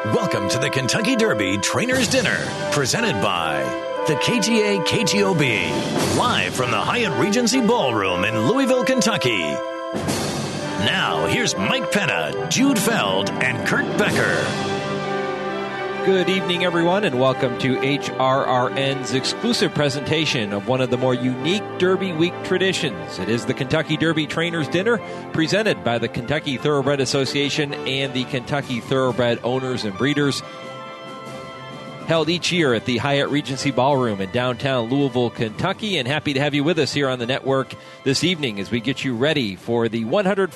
Welcome to the Kentucky Derby Trainers Dinner, presented by the KTA KTOB, live from the Hyatt Regency Ballroom in Louisville, Kentucky. Now, here's Mike Penna, Jude Feld, and Kurt Becker. Good evening, everyone, and welcome to HRRN's exclusive presentation of one of the more unique Derby Week traditions. It is the Kentucky Derby Trainers Dinner, presented by the Kentucky Thoroughbred Association and the Kentucky Thoroughbred Owners and Breeders, held each year at the Hyatt Regency Ballroom in downtown Louisville, Kentucky, and happy to have you with us here on the network this evening as we get you ready for the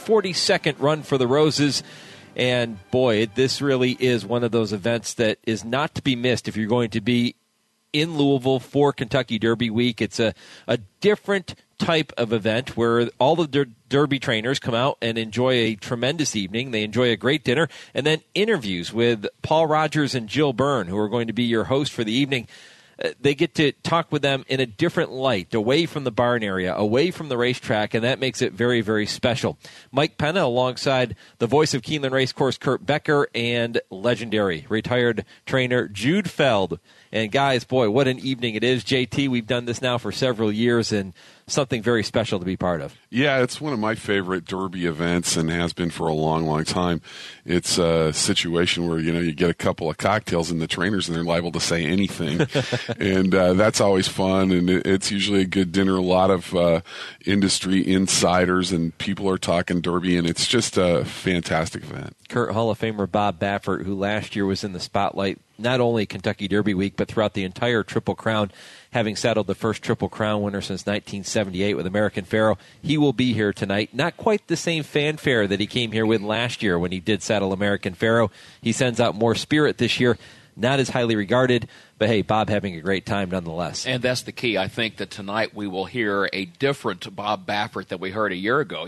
142nd Run for the Roses. And boy, this really is one of those events that is not to be missed if you're going to be in Louisville for Kentucky Derby Week. It's a different type of event where all the Derby trainers come out and enjoy a tremendous evening. They enjoy a great dinner and then interviews with Paul Rogers and Jill Byrne, who are going to be your host for the evening. They get to talk with them in a different light, away from the barn area, away from the racetrack, and that makes it very, very special. Mike Penna alongside the voice of Keeneland Racecourse, Kurt Becker, and legendary retired trainer Jude Feld. And guys, boy, what an evening it is. JT, we've done this now for several years, and something very special to be part of. Yeah, it's one of my favorite Derby events and has been for a long, long time. It's a situation where, you get a couple of cocktails in the trainers and they're liable to say anything. And that's always fun. And it's usually a good dinner. A lot of industry insiders and people are talking Derby, and it's just a fantastic event. Kurt, Hall of Famer Bob Baffert, who last year was in the spotlight, not only Kentucky Derby Week, but throughout the entire Triple Crown, having saddled the first Triple Crown winner since 1978 with American Pharoah. He will be here tonight. Not quite the same fanfare that he came here with last year when he did saddle American Pharoah. He sends out more spirit this year. Not as highly regarded, but hey, Bob having a great time nonetheless. And that's the key. I think that tonight we will hear a different Bob Baffert that we heard a year ago.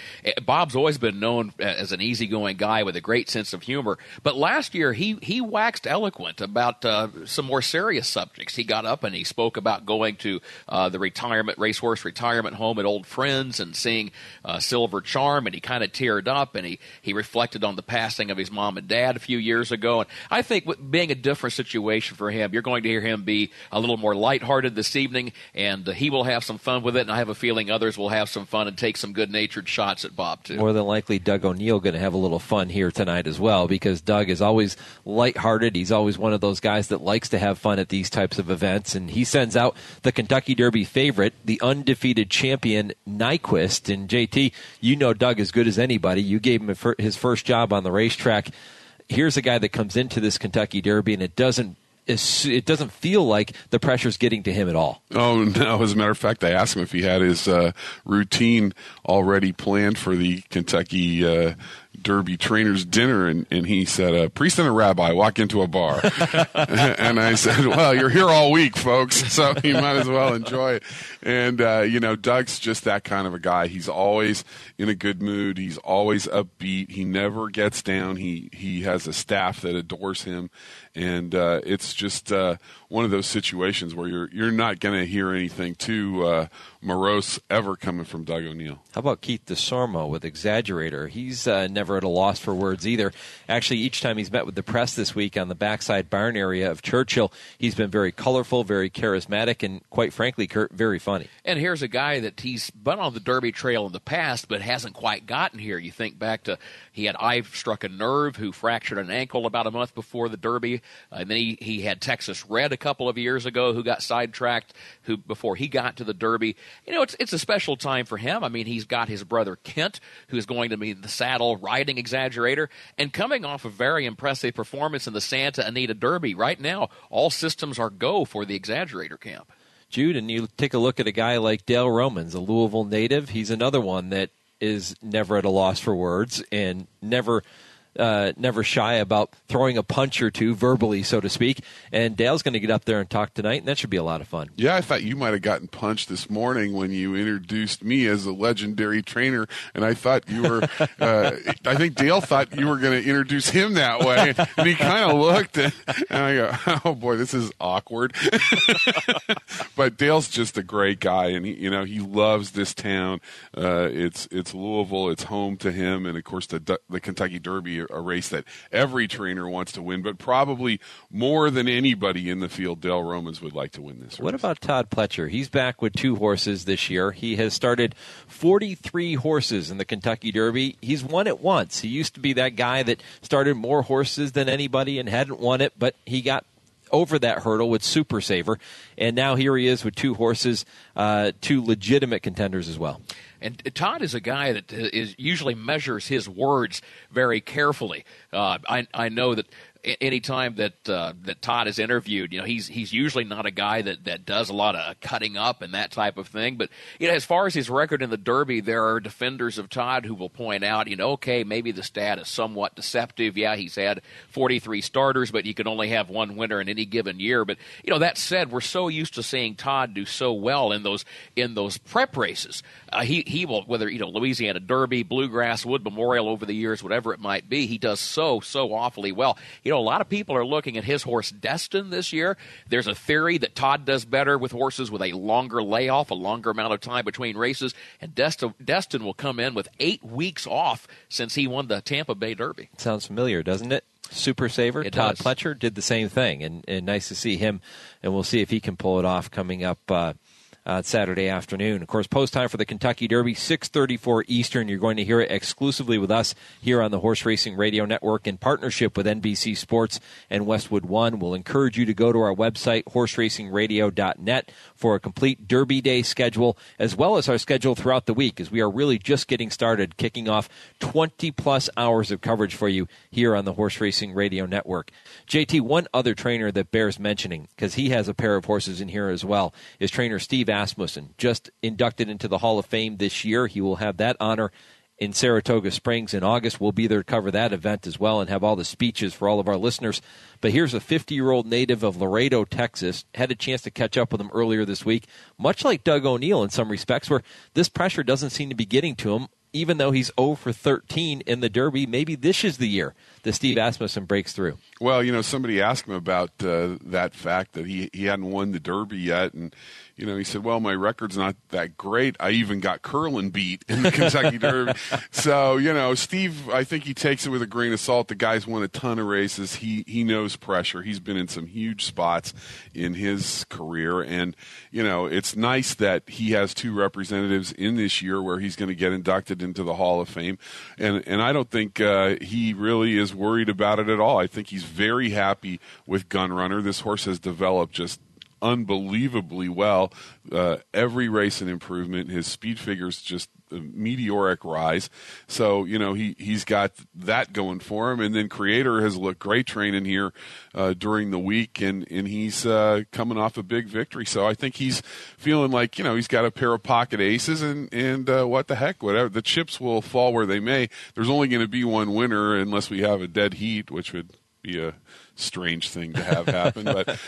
Bob's always been known as an easygoing guy with a great sense of humor. But last year he waxed eloquent about some more serious subjects. He got up and he spoke about going to the racehorse retirement home at Old Friends and seeing Silver Charm, and he kind of teared up, and he reflected on the passing of his mom and dad a few years ago. And I think being a different situation for him, you're going to hear him be a little more lighthearted this evening, and he will have some fun with it, and I have a feeling others will have some fun and take some good-natured shots at Bob, too. More than likely, Doug O'Neill going to have a little fun here tonight as well, because Doug is always lighthearted. He's always one of those guys that likes to have fun at these types of events, and he sends out the Kentucky Derby favorite, the undefeated champion, Nyquist. And JT, you know Doug as good as anybody. You gave him his first job on the racetrack. Here's a guy that comes into this Kentucky Derby, and it doesn't feel like the pressure's getting to him at all. Oh, no. As a matter of fact, I asked him if he had his routine already planned for the Kentucky Derby Trainers Dinner, and he said, a priest and a rabbi walk into a bar. And I said, well, you're here all week, folks, so you might as well enjoy it. And, Doug's just that kind of a guy. He's always in a good mood. He's always upbeat. He never gets down. He has a staff that adores him. And it's just one of those situations where you're not going to hear anything too morose ever coming from Doug O'Neill. How about Keith DeSormo with Exaggerator? He's never at a loss for words either. Actually, each time he's met with the press this week on the backside barn area of Churchill, he's been very colorful, very charismatic, and quite frankly, Kurt, very funny. And here's a guy that he's been on the Derby trail in the past, but hasn't quite gotten here. You think back to he had eye struck a nerve, who fractured an ankle about a month before the Derby. And then he had Texas Red a couple of years ago, who got sidetracked before he got to the Derby. It's a special time for him. I mean, he's got his brother Kent, who's going to be in the saddle riding Exaggerator, and coming off a very impressive performance in the Santa Anita Derby. Right now, all systems are go for the Exaggerator camp. Jude, and you take a look at a guy like Dale Romans, a Louisville native. He's another one that is never at a loss for words and never shy about throwing a punch or two verbally, so to speak. And Dale's going to get up there and talk tonight, and that should be a lot of fun. Yeah, I thought you might have gotten punched this morning when you introduced me as a legendary trainer, and I thought you were I think Dale thought you were going to introduce him that way, and he kind of looked, and I go, oh boy, this is awkward. But Dale's just a great guy, and he loves this town. It's Louisville, it's home to him, and of course the Kentucky Derby a race that every trainer wants to win, but probably more than anybody in the field, Dale Romans would like to win this race. What about Todd Pletcher? He's back with 2 horses this year. He has started 43 horses in the Kentucky Derby. He's won it once. He used to be that guy that started more horses than anybody and hadn't won it, but he got over that hurdle with Super Saver, and now here he is with 2 horses, 2 legitimate contenders as well. And Todd is a guy that usually measures his words very carefully. I know that any time that Todd is interviewed, he's usually not a guy that does a lot of cutting up and that type of thing. But as far as his record in the Derby, there are defenders of Todd who will point out, okay, maybe the stat is somewhat deceptive. Yeah, he's had 43 starters, but you can only have 1 winner in any given year. But that said, we're so used to seeing Todd do so well in those prep races. He will, whether Louisiana Derby, Bluegrass, Wood Memorial over the years, whatever it might be, he does so awfully well. A lot of people are looking at his horse Destin this year. There's a theory that Todd does better with horses with a longer layoff, a longer amount of time between races, and Destin will come in with 8 weeks off since he won the Tampa Bay Derby. Sounds familiar, doesn't it? Super Saver, Todd Pletcher did the same thing, and nice to see him, and we'll see if he can pull it off coming up Saturday afternoon. Of course, post time for the Kentucky Derby, 6:34 Eastern. You're going to hear it exclusively with us here on the Horse Racing Radio Network in partnership with NBC Sports and Westwood One. We'll encourage you to go to our website, horseracingradio.net, for a complete Derby Day schedule, as well as our schedule throughout the week, as we are really just getting started, kicking off 20-plus hours of coverage for you here on the Horse Racing Radio Network. JT, one other trainer that bears mentioning, because he has a pair of horses in here as well, is trainer Steve Asmussen, just inducted into the Hall of Fame this year. He will have that honor in Saratoga Springs in August. We'll be there to cover that event as well and have all the speeches for all of our listeners. But here's a 50-year-old native of Laredo, Texas. Had a chance to catch up with him earlier this week, much like Doug O'Neill in some respects, where this pressure doesn't seem to be getting to him, even though he's 0 for 13 in the Derby. Maybe this is the year that Steve Asmussen breaks through. Well, somebody asked him about that fact that he hadn't won the Derby yet, and he said, well, my record's not that great. I even got Curlin beat in the Kentucky Derby. So, Steve, I think he takes it with a grain of salt. The guy's won a ton of races. He knows pressure. He's been in some huge spots in his career. And, it's nice that he has 2 representatives in this year where he's going to get inducted into the Hall of Fame. And I don't think he really is worried about it at all. I think he's very happy with Gunrunner. This horse has developed just unbelievably well. Every race an improvement. His speed figures just a meteoric rise. So, he's got that going for him. And then Creator has looked great training here during the week, and he's coming off a big victory. So I think he's feeling like, he's got a pair of pocket aces, and what the heck, whatever. The chips will fall where they may. There's only going to be one winner unless we have a dead heat, which would be a strange thing to have happen. But,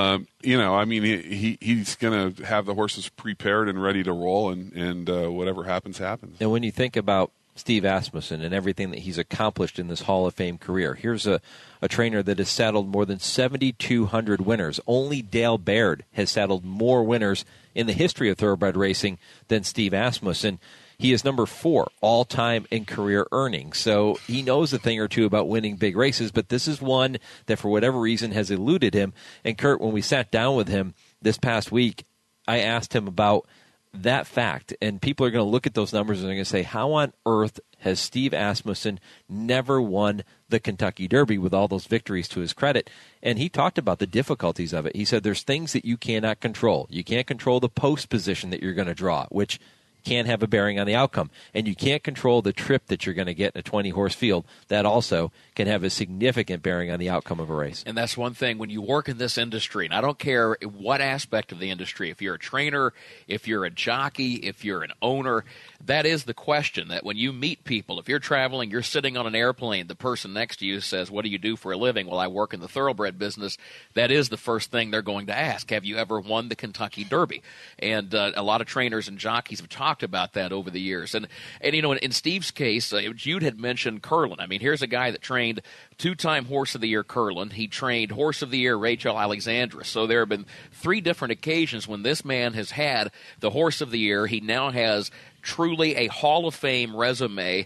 he's going to have the horses prepared and ready to roll, and whatever happens, happens. And when you think about Steve Asmussen and everything that he's accomplished in this Hall of Fame career, here's a trainer that has saddled more than 7,200 winners. Only Dale Baird has saddled more winners in the history of thoroughbred racing than Steve Asmussen. He is number 4 all-time in career earnings. So he knows a thing or two about winning big races, but this is one that for whatever reason has eluded him. And Kurt, when we sat down with him this past week, I asked him about that fact. And people are going to look at those numbers and they're going to say, how on earth has Steve Asmussen never won the Kentucky Derby with all those victories to his credit? And he talked about the difficulties of it. He said there's things that you cannot control. You can't control the post position that you're going to draw, which can have a bearing on the outcome. And you can't control the trip that you're going to get in a 20-horse field. That also can have a significant bearing on the outcome of a race. And that's one thing when you work in this industry, and I don't care what aspect of the industry, if you're a trainer, if you're a jockey, if you're an owner, that is the question, that when you meet people, if you're traveling, you're sitting on an airplane, the person next to you says, what do you do for a living? Well, I work in the thoroughbred business. That is the first thing they're going to ask. Have you ever won the Kentucky Derby? And a lot of trainers and jockeys have talked about that over the years. And in Steve's case, Jude had mentioned Curlin. I mean, here's a guy that trained 2-time Horse of the Year Curlin. He trained Horse of the Year Rachel Alexandra. So there have been 3 different occasions when this man has had the Horse of the Year. He now has truly a Hall of Fame resume.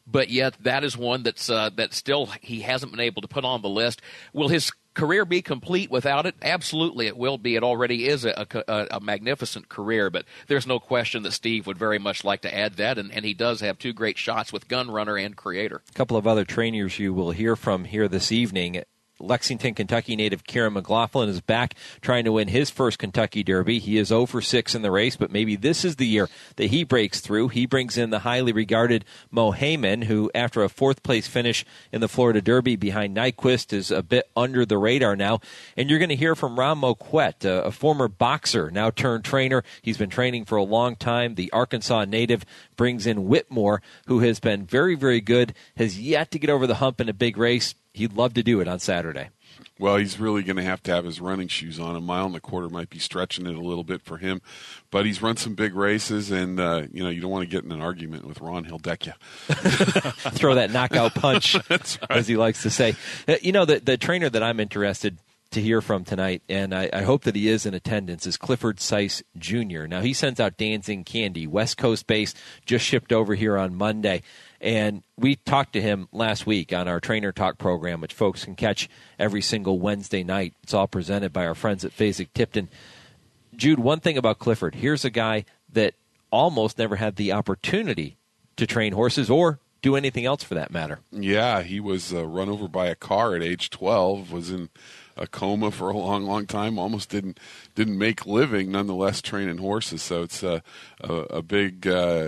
but yet that is one that's that still he hasn't been able to put on the list. Will his career be complete without it? Absolutely, it will be. It already is a magnificent career, but there's no question that Steve would very much like to add that, and he does have two great shots with Gun Runner and Creator. A couple of other trainers you will hear from here this evening. Lexington, Kentucky native Kieran McLaughlin is back trying to win his first Kentucky Derby. He is 0-for-6 in the race, but maybe this is the year that he breaks through. He brings in the highly regarded Mo Heyman, who, after a fourth-place finish in the Florida Derby behind Nyquist, is a bit under the radar now. And you're going to hear from Ron Moquett, a former boxer, now turned trainer. He's been training for a long time. The Arkansas native brings in Whitmore, who has been very, very good, has yet to get over the hump in a big race. He'd love to do it on Saturday. Well, he's really going to have his running shoes on. A mile and a quarter might be stretching it a little bit for him, but he's run some big races, and you don't want to get in an argument with Ron. He'll deck you. Throw that knockout punch, That's right. as he likes to say. The trainer that I'm interested to hear from tonight, and I hope that he is in attendance, is Clifford Seiss Jr. Now, he sends out Dancing Candy, West Coast based, just shipped over here on Monday. And we talked to him last week on our Trainer Talk program, which folks can catch every single Wednesday night. It's all presented by our friends at Fasig-Tipton. Jude, one thing about Clifford, here's a guy that almost never had the opportunity to train horses or do anything else for that matter. Yeah, he was run over by a car at age 12, was in a coma for a long, long time, almost didn't make living, nonetheless training horses. So it's a big,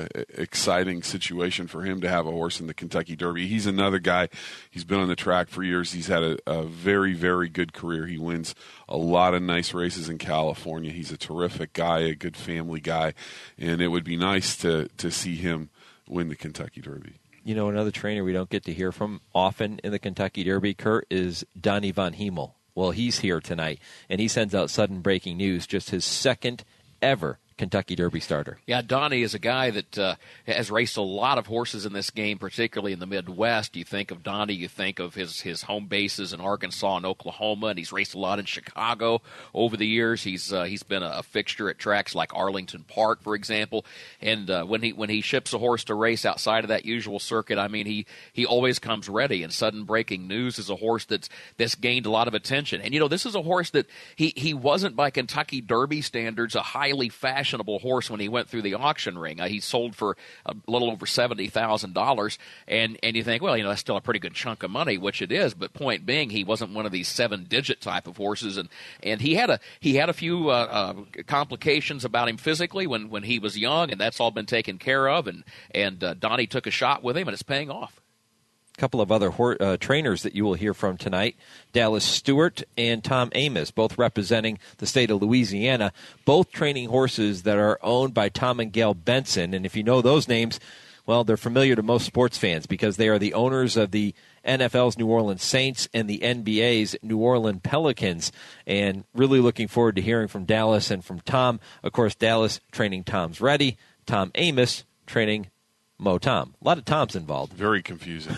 exciting situation for him to have a horse in the Kentucky Derby. He's another guy. He's been on the track for years. He's had a very, very good career. He wins a lot of nice races in California. He's a terrific guy, a good family guy, and it would be nice to see him win the Kentucky Derby. You know, another trainer we don't get to hear from often in the Kentucky Derby, Kurt, is Donnie Von Hemel. Well, he's here tonight, and he sends out sudden breaking news, just his second ever Kentucky Derby starter. Yeah, Donnie is a guy that has raced a lot of horses in this game, particularly in the Midwest. You think of Donnie, you think of his home bases in Arkansas and Oklahoma, and he's raced a lot in Chicago over the years. He's been a fixture at tracks like Arlington Park, for example. And when he ships a horse to race outside of that usual circuit, I mean, he always comes ready. And sudden breaking news is a horse that's gained a lot of attention. And this is a horse that he wasn't by Kentucky Derby standards a highly fashionable horse when he went through the auction ring. He sold for a little over $70,000, and you think, well, that's still a pretty good chunk of money, which it is. But point being, he wasn't one of these 7-digit type of horses, and he had a few complications about him physically when he was young, and that's all been taken care of. And Donnie took a shot with him, and it's paying off. Couple of other trainers that you will hear from tonight, Dallas Stewart and Tom Amos, both representing the state of Louisiana, both training horses that are owned by Tom and Gail Benson. And if you know those names, well, they're familiar to most sports fans because they are the owners of the NFL's New Orleans Saints and the NBA's New Orleans Pelicans. And really looking forward to hearing from Dallas and from Tom. Of course, Dallas training Tom's Ready, Tom Amos training Mo Tom. A lot of Toms involved. Very confusing.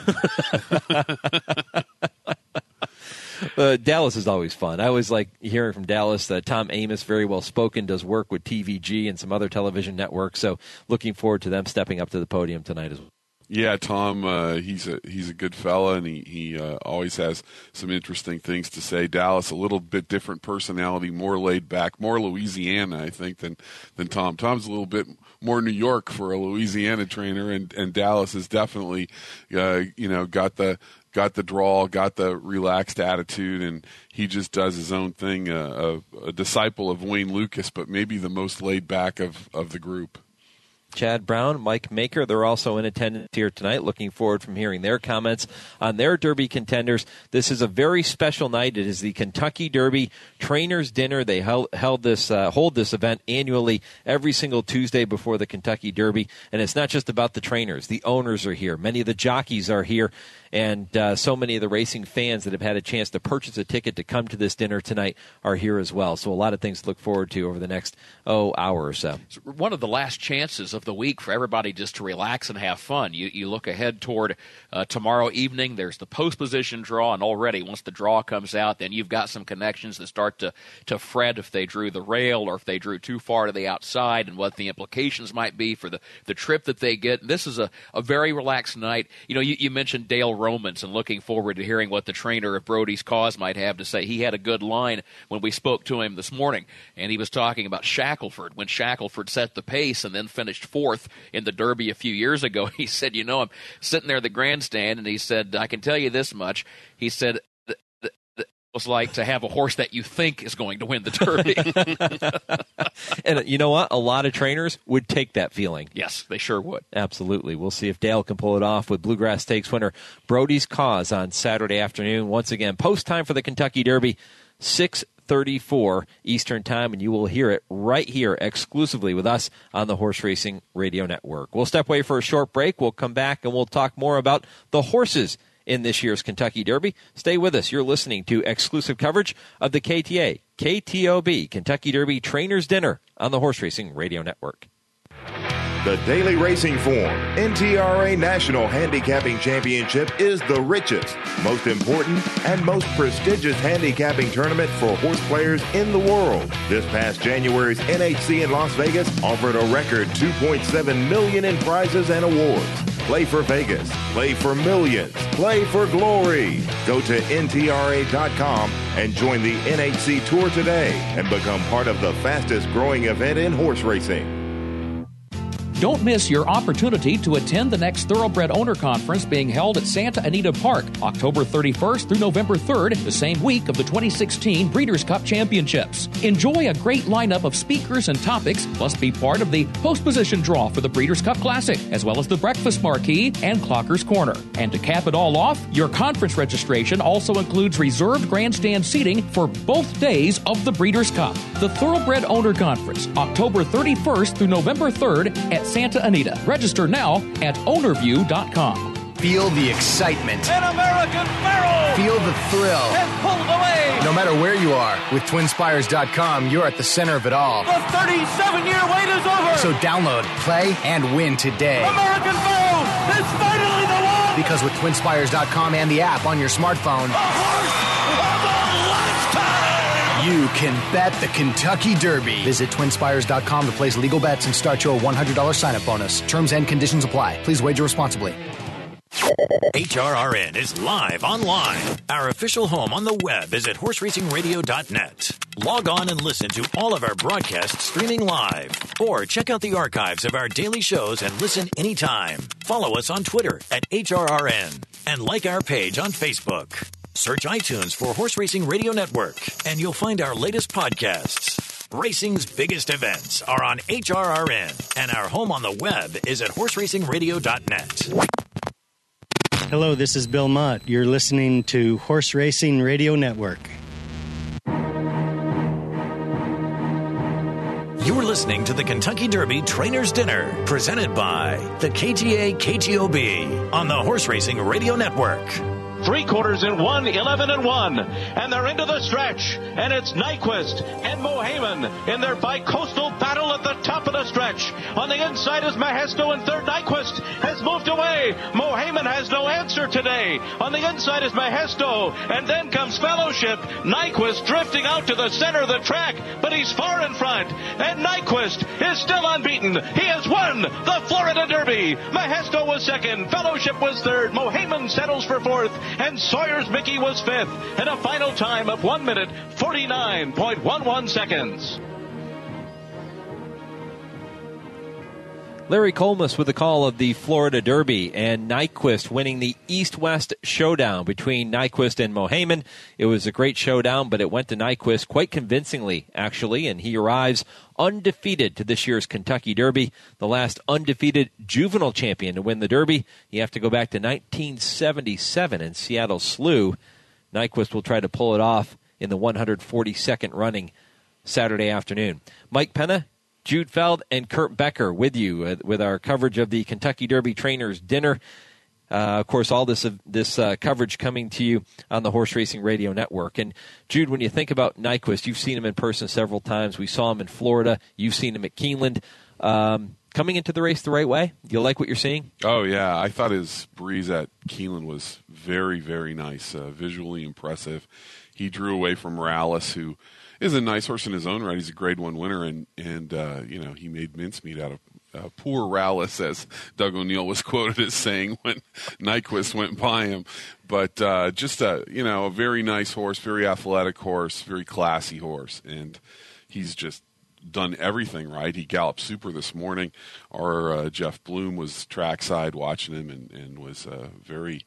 Dallas is always fun. I always like hearing from Dallas. Tom Amos, very well spoken, does work with TVG and some other television networks. So looking forward to them stepping up to the podium tonight as well. Yeah, Tom, he's a good fella, and he always has some interesting things to say. Dallas, a little bit different personality, more laid back, more Louisiana, I think, than Tom. Tom's a little bit more New York for a Louisiana trainer, and Dallas has definitely, got the drawl, got the relaxed attitude, and he just does his own thing. A disciple of Wayne Lucas, but maybe the most laid back of the group. Chad Brown, Mike Maker, they're also in attendance here tonight. Looking forward from hearing their comments on their Derby contenders. This is a very special night. It is the Kentucky Derby Trainers Dinner. They hold this event annually every single Tuesday before the Kentucky Derby. And it's not just about the trainers. The owners are here. Many of the jockeys are here. And so many of the racing fans that have had a chance to purchase a ticket to come to this dinner tonight are here as well. So a lot of things to look forward to over the next hour or so. It's one of the last chances of of the week for everybody just to relax and have fun. You look ahead toward tomorrow evening. There's the post position draw, and already once the draw comes out, then you've got some connections that start to fret if they drew the rail or if they drew too far to the outside and what the implications might be for the trip that they get. This is a very relaxed night. You mentioned Dale Romans and looking forward to hearing what the trainer of Brody's Cause might have to say. He had a good line when we spoke to him this morning, and he was talking about Shackelford. When Shackelford set the pace and then finished fourth in the Derby a few years ago, he said, I'm sitting there at the grandstand, and he said, I can tell you this much. He said, was like to have a horse that you think is going to win the Derby. And you know what? A lot of trainers would take that feeling. Yes, they sure would. Absolutely. We'll see if Dale can pull it off with Bluegrass Stakes winner Brody's Cause on Saturday afternoon. Once again, post time for the Kentucky Derby, 6:34 Eastern Time, and you will hear it right here exclusively with us on the Horse Racing Radio Network. We'll step away for a short break. We'll come back and we'll talk more about the horses in this year's Kentucky Derby. Stay with us. You're listening to exclusive coverage of the KTA, KTOB, Kentucky Derby Trainers Dinner on the Horse Racing Radio Network. The Daily Racing Form NTRA National Handicapping Championship is the richest, most important, and most prestigious handicapping tournament for horse players in the world. This past January's NHC in Las Vegas offered a record $2.7 million in prizes and awards. Play for Vegas. Play for millions. Play for glory. Go to NTRA.com and join the NHC Tour today and become part of the fastest growing event in horse racing. Don't miss your opportunity to attend the next Thoroughbred Owner Conference being held at Santa Anita Park, October 31st through November 3rd, the same week of the 2016 Breeders' Cup Championships. Enjoy a great lineup of speakers and topics, plus be part of the post-position draw for the Breeders' Cup Classic, as well as the Breakfast Marquee and Clocker's Corner. And to cap it all off, your conference registration also includes reserved grandstand seating for both days of the Breeders' Cup. The Thoroughbred Owner Conference, October 31st through November 3rd at Santa Anita. Register now at ownerview.com. Feel the excitement. An American Pharoah. Feel the thrill. And pulled away. No matter where you are, with TwinSpires.com, you're at the center of it all. The 37-year wait is over. So download, play, and win today. American Pharoah is finally the one. Because with TwinSpires.com and the app on your smartphone, a horse of a lifetime. You can bet the Kentucky Derby. Visit TwinSpires.com to place legal bets and start your $100 sign-up bonus. Terms and conditions apply. Please wager responsibly. HRRN is live online. Our official home on the web is at horseracingradio.net. Log on and listen to all of our broadcasts streaming live. Or check out the archives of our daily shows and listen anytime. Follow us on Twitter at HRRN and like our page on Facebook. Search iTunes for Horse Racing Radio Network, and you'll find our latest podcasts. Racing's biggest events are on HRRN, and our home on the web is at horseracingradio.net. Hello, this is Bill Mott. You're listening to Horse Racing Radio Network. You're listening to the Kentucky Derby Trainers Dinner, presented by the KTA KTOB on the Horse Racing Radio Network. 3 quarters in 1, 11-1, and they're into the stretch, and it's Nyquist and Mohaymen in their bi-coastal battle at the top of the stretch. On the inside is Mahesto in third. Nyquist has moved away. Mohaymen has no answer today. On the inside is Mahesto, and then comes Fellowship. Nyquist drifting out to the center of the track, but he's far in front, and Nyquist is still unbeaten. He has won the Florida Derby. Mahesto was second, Fellowship was third, Mohaymen settles for fourth, and Sawyer's Mickey was fifth, and a final time of 1 minute, 49.11 seconds. Larry Colmus with the call of the Florida Derby, and Nyquist winning the East-West showdown between Nyquist and Mohaymen. It was a great showdown, but it went to Nyquist quite convincingly, actually, and he arrives undefeated to this year's Kentucky Derby, the last undefeated juvenile champion to win the Derby. You have to go back to 1977 in Seattle Slough. Nyquist will try to pull it off in the 142nd running Saturday afternoon. Mike Penna, Jude Feld, and Kurt Becker with you with our coverage of the Kentucky Derby Trainers Dinner. Of course, all this coverage coming to you on the Horse Racing Radio Network. And, Jude, when you think about Nyquist, you've seen him in person several times. We saw him in Florida. You've seen him at Keeneland. coming into the race the right way? Do you like what you're seeing? Oh, yeah. I thought his breeze at Keeneland was very, very nice, visually impressive. He drew away from Morales, who is a nice horse in his own right. He's a Grade 1 winner, and he made mincemeat out of poor Rallis, as Doug O'Neill was quoted as saying when Nyquist went by him. But just a very nice horse, very athletic horse, very classy horse, and he's just done everything right. He galloped super this morning. Our Jeff Bloom was trackside watching him and was very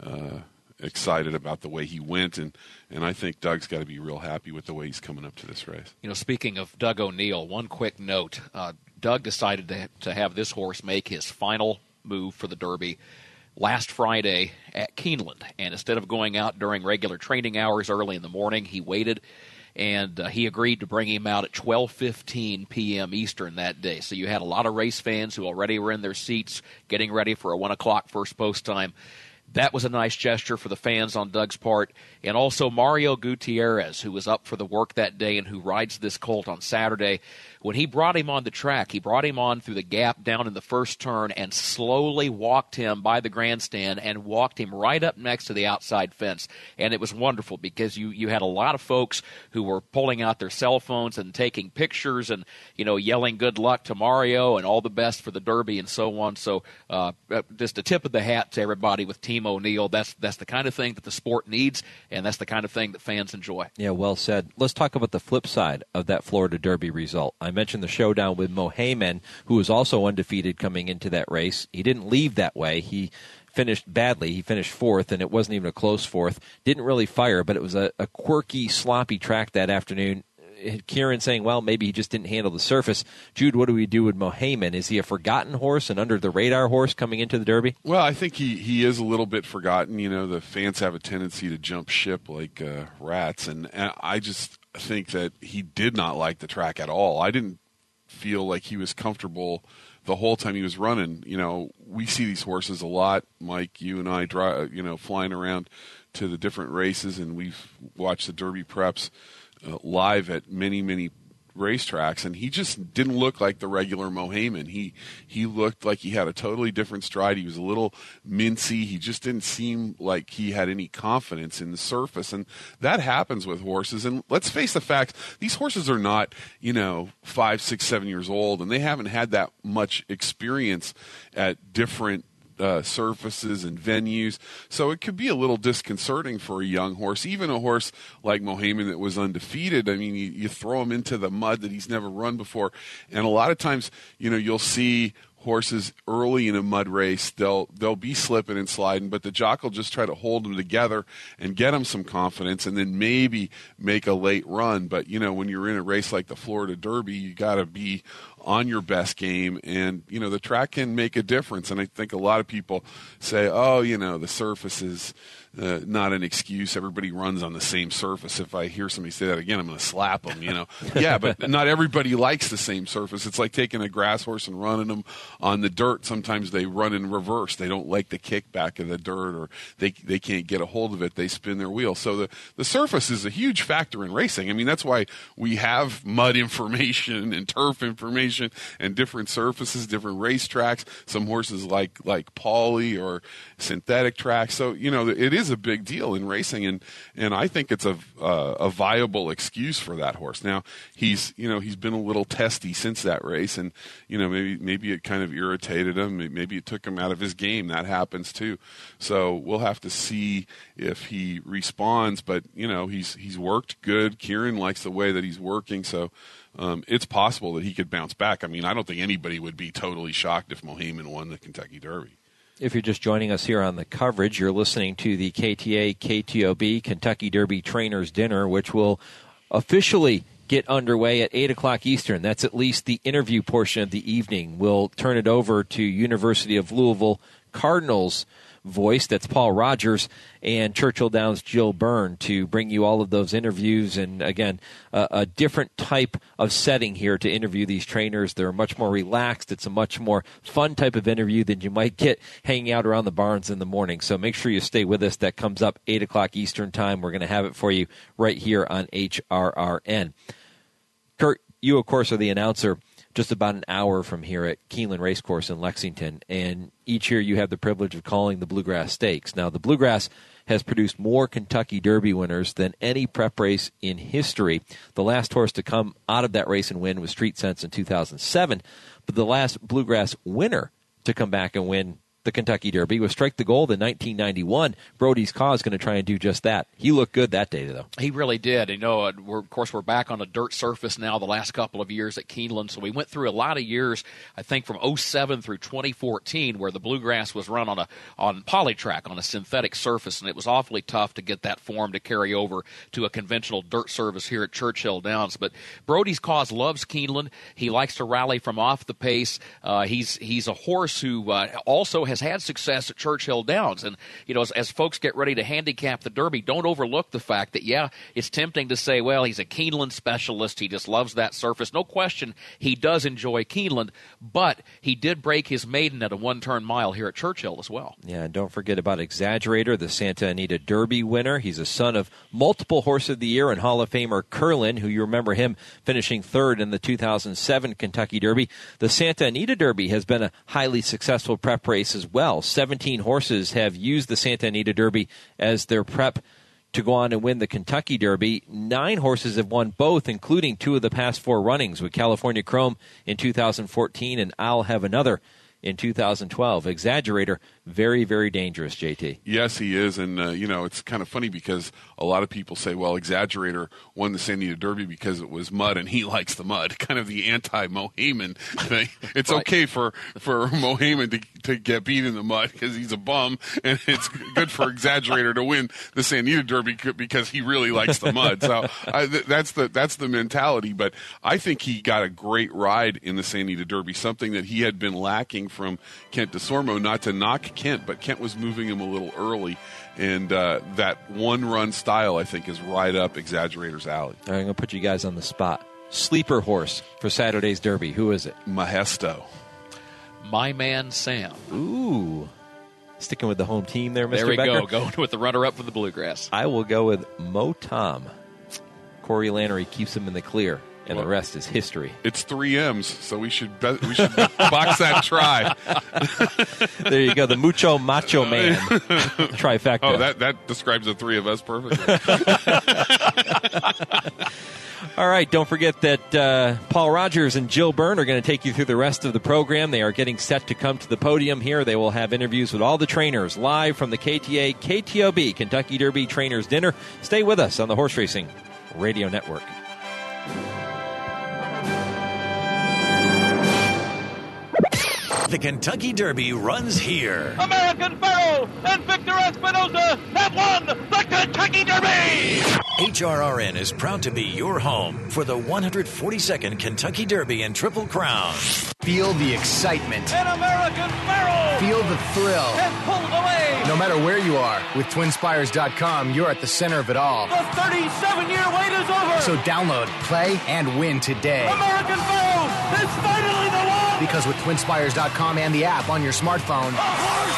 excited about the way he went, and I think Doug's got to be real happy with the way he's coming up to this race. Speaking of Doug O'Neill, one quick note. Doug decided to have this horse make his final move for the Derby last Friday at Keeneland. And instead of going out during regular training hours early in the morning, he waited, and he agreed to bring him out at 12:15 p.m. Eastern that day. So you had a lot of race fans who already were in their seats getting ready for a 1 o'clock first post time. That was a nice gesture for the fans on Doug's part. And also Mario Gutierrez, who was up for the work that day and who rides this colt on Saturday. When he brought him on the track, he brought him on through the gap down in the first turn and slowly walked him by the grandstand and walked him right up next to the outside fence. And it was wonderful because you had a lot of folks who were pulling out their cell phones and taking pictures and, yelling good luck to Mario and all the best for the Derby and so on. So just a tip of the hat to everybody with Team O'Neill. That's the kind of thing that the sport needs, and that's the kind of thing that fans enjoy. Yeah, well said. Let's talk about the flip side of that Florida Derby result. I mentioned the showdown with Mohaymen, who was also undefeated coming into that race. He didn't leave that way. He finished badly. He finished fourth, and it wasn't even a close fourth. Didn't really fire, but it was a quirky, sloppy track that afternoon. Kieran saying, well, maybe he just didn't handle the surface. Jude, what do we do with Mohaymen? Is he a forgotten horse, an under-the-radar horse coming into the Derby? Well, I think he is a little bit forgotten. The fans have a tendency to jump ship like rats, and I just think that he did not like the track at all. I didn't feel like he was comfortable the whole time he was running. We see these horses a lot, Mike, you and I, flying around to the different races, and we've watched the Derby preps live at many, many racetracks, and he just didn't look like the regular Mohaymen. He looked like he had a totally different stride. He was a little mincy. He just didn't seem like he had any confidence in the surface, and that happens with horses. And let's face the facts, these horses are not 5, 6, 7 years old, and they haven't had that much experience at different surfaces and venues, so it could be a little disconcerting for a young horse, even a horse like Mohaymen that was undefeated. I mean, you throw him into the mud that he's never run before, and a lot of times, you'll see horses early in a mud race, they'll be slipping and sliding, but the jock will just try to hold them together and get them some confidence, and then maybe make a late run. But when you're in a race like the Florida Derby, you got to be on your best game, and the track can make a difference. And I think a lot of people say, the surface is not an excuse. Everybody runs on the same surface. If I hear somebody say that again, I'm going to slap them. Yeah, but not everybody likes the same surface. It's like taking a grass horse and running them on the dirt. Sometimes they run in reverse. They don't like the kickback of the dirt, or they can't get a hold of it. They spin their wheel. So the surface is a huge factor in racing. I mean, that's why we have mud information and turf information and different surfaces, different racetracks. Some horses like poly or synthetic tracks. So it is a big deal in racing, and I think it's a viable excuse for that horse. Now he's been a little testy since that race, and maybe it kind of irritated him. Maybe it took him out of his game. That happens too. So we'll have to see if he responds. But he's worked good. Kieran likes the way that he's working. So. It's possible that he could bounce back. I mean, I don't think anybody would be totally shocked if Mohaymen won the Kentucky Derby. If you're just joining us here on the coverage, you're listening to the KTA KTOB Kentucky Derby Trainers Dinner, which will officially get underway at 8 o'clock Eastern. That's at least the interview portion of the evening. We'll turn it over to University of Louisville Cardinals voice, that's Paul Rogers, and Churchill Downs' Jill Byrne to bring you all of those interviews. And again, a different type of setting here to interview these trainers. They're much more relaxed. It's a much more fun type of interview than you might get hanging out around the barns in the morning. So make sure you stay with us. That comes up 8 o'clock Eastern time. We're going to have it for you right here on HRRN. Kurt, you, of course, are the announcer. just about an hour from here at Keeneland Racecourse in Lexington. And each year you have the privilege of calling the Bluegrass Stakes. Now, the Bluegrass has produced more Kentucky Derby winners than any prep race in history. The last horse to come out of that race and win was Street Sense in 2007. But the last Bluegrass winner to come back and win the Kentucky Derby was Strike the Gold in 1991. Brody's Cause going to try and do just that. He looked good that day, though. He really did. You know, we're back on a dirt surface now the last couple of years at Keeneland. So we went through a lot of years, I think from 2007 through 2014, where the Bluegrass was run on polytrack, on a synthetic surface, and it was awfully tough to get that form to carry over to a conventional dirt surface here at Churchill Downs. But Brody's Cause loves Keeneland. He likes to rally from off the pace. He's a horse who also has had success at Churchill Downs. And, you know, as folks get ready to handicap the Derby, don't overlook the fact that, yeah, it's tempting to say, well, he's a Keeneland specialist. He just loves that surface. No question he does enjoy Keeneland, but he did break his maiden at a one-turn mile here at Churchill as well. Yeah, and don't forget about Exaggerator, the Santa Anita Derby winner. He's a son of multiple Horse of the Year and Hall of Famer Curlin, who you remember him finishing third in the 2007 Kentucky Derby. The Santa Anita Derby has been a highly successful prep race as well. 17 horses have used the Santa Anita Derby as their prep to go on and win the Kentucky Derby. 9 horses have won both, including 2 of the past 4 runnings, with California Chrome in 2014 and I'll Have Another in 2012. Exaggerator, very, very dangerous, JT. Yes, he is. And, you know, it's kind of funny because a lot of people say, well, Exaggerator won the Santa Anita Derby because it was mud and he likes the mud. Kind of the anti-Mo Heyman thing. It's right. Okay for Mo Heyman to get beat in the mud because he's a bum, and it's good for Exaggerator to win the Santa Anita Derby because he really likes the mud. So that's the mentality. But I think he got a great ride in the Santa Anita Derby, something that he had been lacking from Kent DeSormo. Not to knock Kent, but Kent was moving him a little early, and that one-run style, I think, is right up Exaggerator's alley. All right, I'm going to put you guys on the spot. Sleeper horse for Saturday's Derby. Who is it? Mahesto. My Man Sam. Ooh. Sticking with the home team there, Mr. There we Becker. go, going with the runner-up for the Bluegrass. I will go with Mo Tom. Corey Lannery keeps him in the clear. And the rest is history. It's 3 M's, so we should box that try. There you go, the Mucho Macho Man trifecta. Oh, that describes the 3 of us perfectly. All right, don't forget that Paul Rogers and Jill Byrne are going to take you through the rest of the program. They are getting set to come to the podium here. They will have interviews with all the trainers live from the KTA KTOB Kentucky Derby Trainers Dinner. Stay with us on the Horse Racing Radio Network. The Kentucky Derby runs here. American Pharoah and Victor Espinosa have won the Kentucky Derby! HRRN is proud to be your home for the 142nd Kentucky Derby and Triple Crown. Feel the excitement. And American Pharoah Feel the thrill. has pulled away. No matter where you are, with TwinSpires.com, you're at the center of it all. The 37-year wait is over. So download, play, and win today. American Pharoah is finally the one. Because with TwinSpires.com and the app on your smartphone, The horse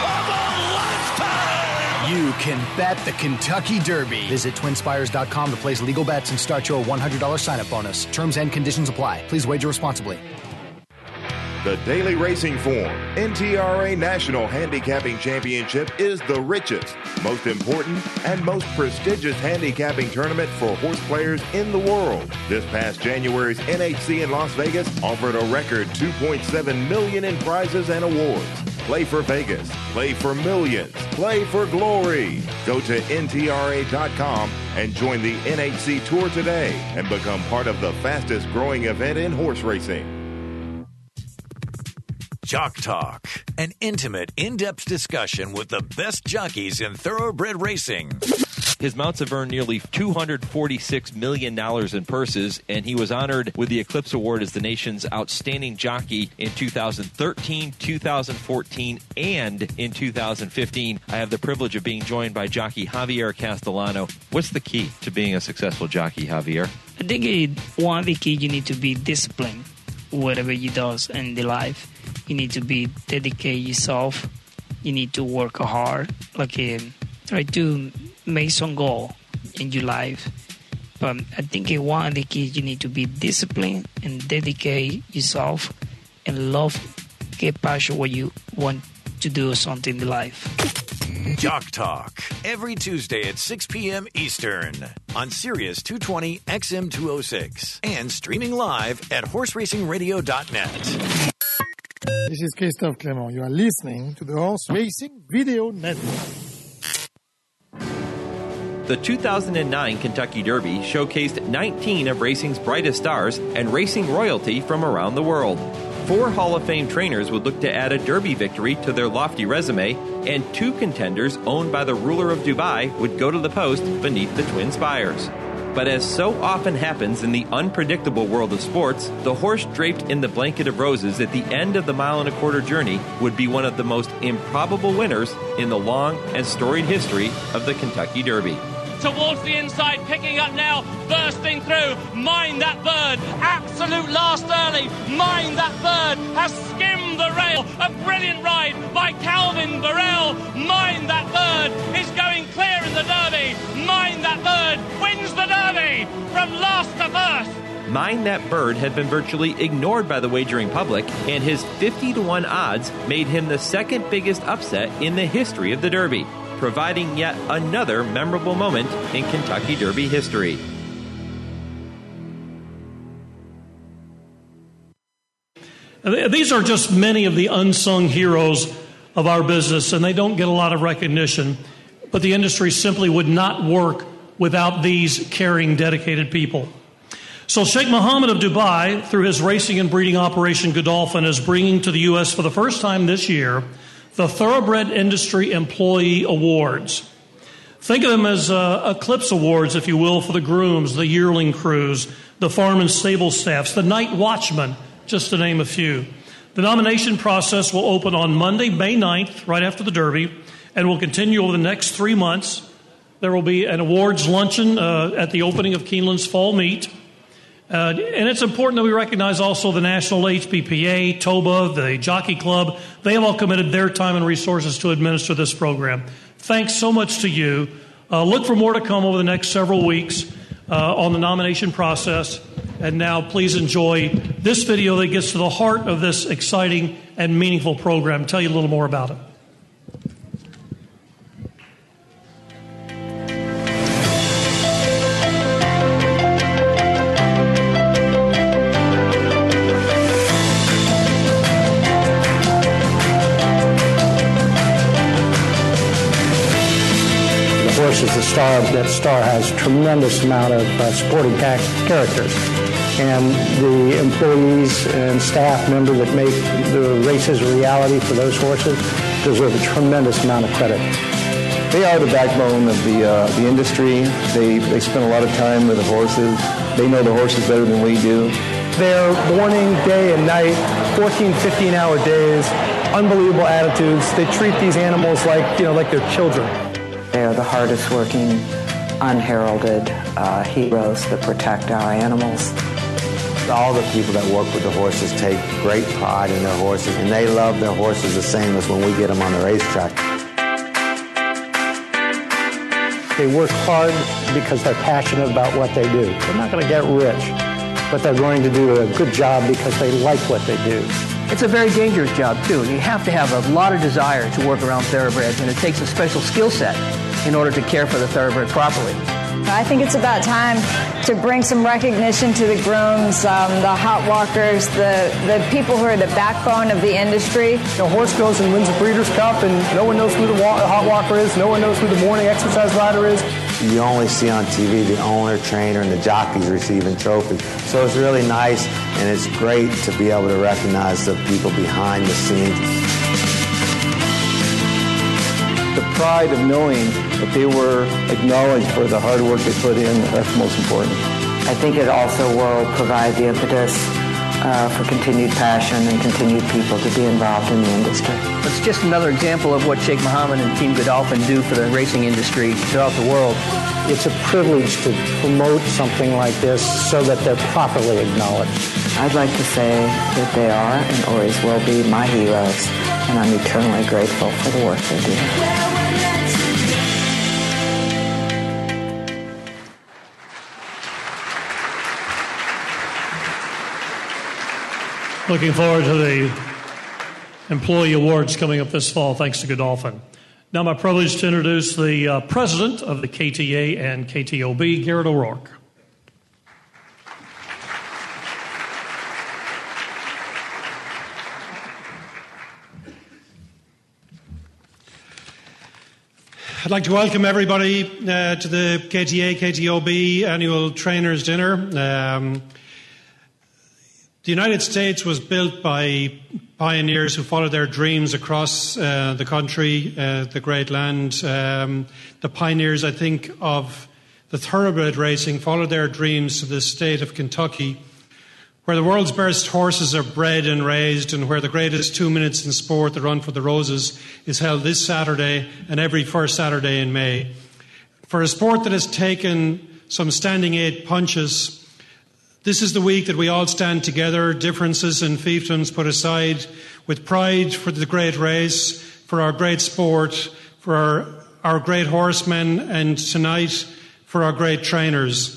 of a lifetime. you can bet the Kentucky Derby. Visit TwinSpires.com to place legal bets and start your $100 sign-up bonus. Terms and conditions apply. Please wager responsibly. The Daily Racing Form NTRA National Handicapping Championship is the richest, most important, and most prestigious handicapping tournament for horse players in the world. This past January's NHC in Las Vegas offered a record $2.7 million in prizes and awards. Play for Vegas. Play for millions. Play for glory. Go to NTRA.com and join the NHC Tour today and become part of the fastest growing event in horse racing. Jock Talk, an intimate, in-depth discussion with the best jockeys in thoroughbred racing. His mounts have earned nearly $246 million in purses, and he was honored with the Eclipse Award as the nation's outstanding jockey in 2013, 2014, and in 2015. I have the privilege of being joined by jockey Javier Castellano. What's the key to being a successful jockey, Javier? I think one of the key, you need to be disciplined, whatever you do in the life. You need to be dedicate yourself. You need to work hard. Try to make some goal in your life. But I think one of the keys, you need to be disciplined and dedicate yourself and love, get passion what you want to do something in life. Jock Talk, every Tuesday at 6 p.m. Eastern on Sirius 220 XM 206 and streaming live at horseracingradio.net. This is Christophe Clement. You are listening to the Horse Racing Video Network. The 2009 Kentucky Derby showcased 19 of racing's brightest stars and racing royalty from around the world. 4 Hall of Fame trainers would look to add a Derby victory to their lofty resume, and 2 contenders owned by the ruler of Dubai would go to the post beneath the Twin Spires. But as so often happens in the unpredictable world of sports, the horse draped in the blanket of roses at the end of the mile-and-a-quarter journey would be one of the most improbable winners in the long and storied history of the Kentucky Derby. Towards the inside, picking up now, bursting through. Mind That Bird, absolute last early. Mind That Bird has skimmed the rail. A brilliant ride by Calvin Burrell. Mind That Bird is going clear in the Derby. Mind That Bird wins the Derby from last to first. Mind That Bird had been virtually ignored by the wagering public, and his 50-1 odds made him the second biggest upset in the history of the Derby, providing yet another memorable moment in Kentucky Derby history. These are just many of the unsung heroes of our business, and they don't get a lot of recognition, but the industry simply would not work without these caring, dedicated people. So Sheikh Mohammed of Dubai, through his racing and breeding operation Godolphin, is bringing to the U.S. for the first time this year the Thoroughbred Industry Employee Awards. Think of them as Eclipse Awards, if you will, for the grooms, the yearling crews, the farm and stable staffs, the night watchmen, just to name a few. The nomination process will open on Monday, May 9th, right after the Derby, and will continue over the next 3 months. There will be an awards luncheon at the opening of Keeneland's fall meet. And it's important that we recognize also the National HPPA, TOBA, the Jockey Club. They have all committed their time and resources to administer this program. Thanks so much to you. Look for more to come over the next several weeks on the nomination process. And now please enjoy this video that gets to the heart of this exciting and meaningful program. I'll tell you a little more about it. Is the star. That star has a tremendous amount of supporting characters, and the employees and staff members that make the races a reality for those horses deserve a tremendous amount of credit. They are the backbone of the industry. They spend a lot of time with the horses. They know the horses better than we do. They're morning, day, and night, 14, 15-hour days, unbelievable attitudes. They treat these animals like they're children. They are the hardest working, unheralded heroes that protect our animals. All the people that work with the horses take great pride in their horses, and they love their horses the same as when we get them on the racetrack. They work hard because they're passionate about what they do. They're not going to get rich, but they're going to do a good job because they like what they do. It's a very dangerous job, too. You have to have a lot of desire to work around thoroughbreds, and it takes a special skill set in order to care for the thoroughbred properly. I think it's about time to bring some recognition to the grooms, the hot walkers, the people who are the backbone of the industry. A horse goes and wins a Breeders' Cup, and no one knows who the hot walker is. No one knows who the morning exercise rider is. You only see on TV the owner, trainer, and the jockeys receiving trophies. So it's really nice, and it's great to be able to recognize the people behind the scenes. The pride of knowing that they were acknowledged for the hard work they put in, that's most important. I think it also will provide the impetus for continued passion and continued people to be involved in the industry. It's just another example of what Sheikh Mohammed and Team Godolphin do for the racing industry throughout the world. It's a privilege to promote something like this so that they're properly acknowledged. I'd like to say that they are and always will be my heroes, and I'm eternally grateful for the work they do. Looking forward to the employee awards coming up this fall, thanks to Godolphin. Now my privilege to introduce the president of the KTA and KTOB, Garrett O'Rourke. I'd like to welcome everybody to the KTA, KTOB annual trainers dinner. The United States was built by pioneers who followed their dreams across the country, the great land. The pioneers, I think, of the thoroughbred racing followed their dreams to the state of Kentucky, where the world's best horses are bred and raised, and where the greatest 2 minutes in sport, the Run for the Roses, is held this Saturday and every first Saturday in May. For a sport that has taken some standing 8 punches, this is the week that we all stand together, differences and fiefdoms put aside, with pride for the great race, for our great sport, for our great horsemen, and tonight for our great trainers.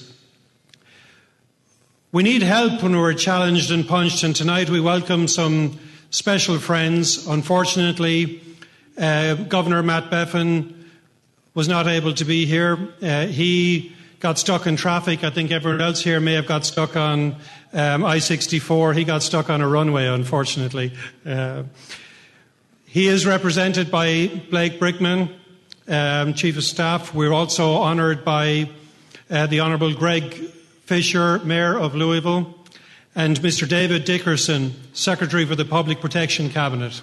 We need help when we're challenged and punched, and tonight we welcome some special friends. Unfortunately, Governor Matt Beffin was not able to be here. He got stuck in traffic. I think everyone else here may have got stuck on I-64. He got stuck on a runway, unfortunately. He is represented by Blake Brickman, Chief of Staff. We're also honoured by the Honourable Greg Fisher, Mayor of Louisville, and Mr. David Dickerson, Secretary for the Public Protection Cabinet.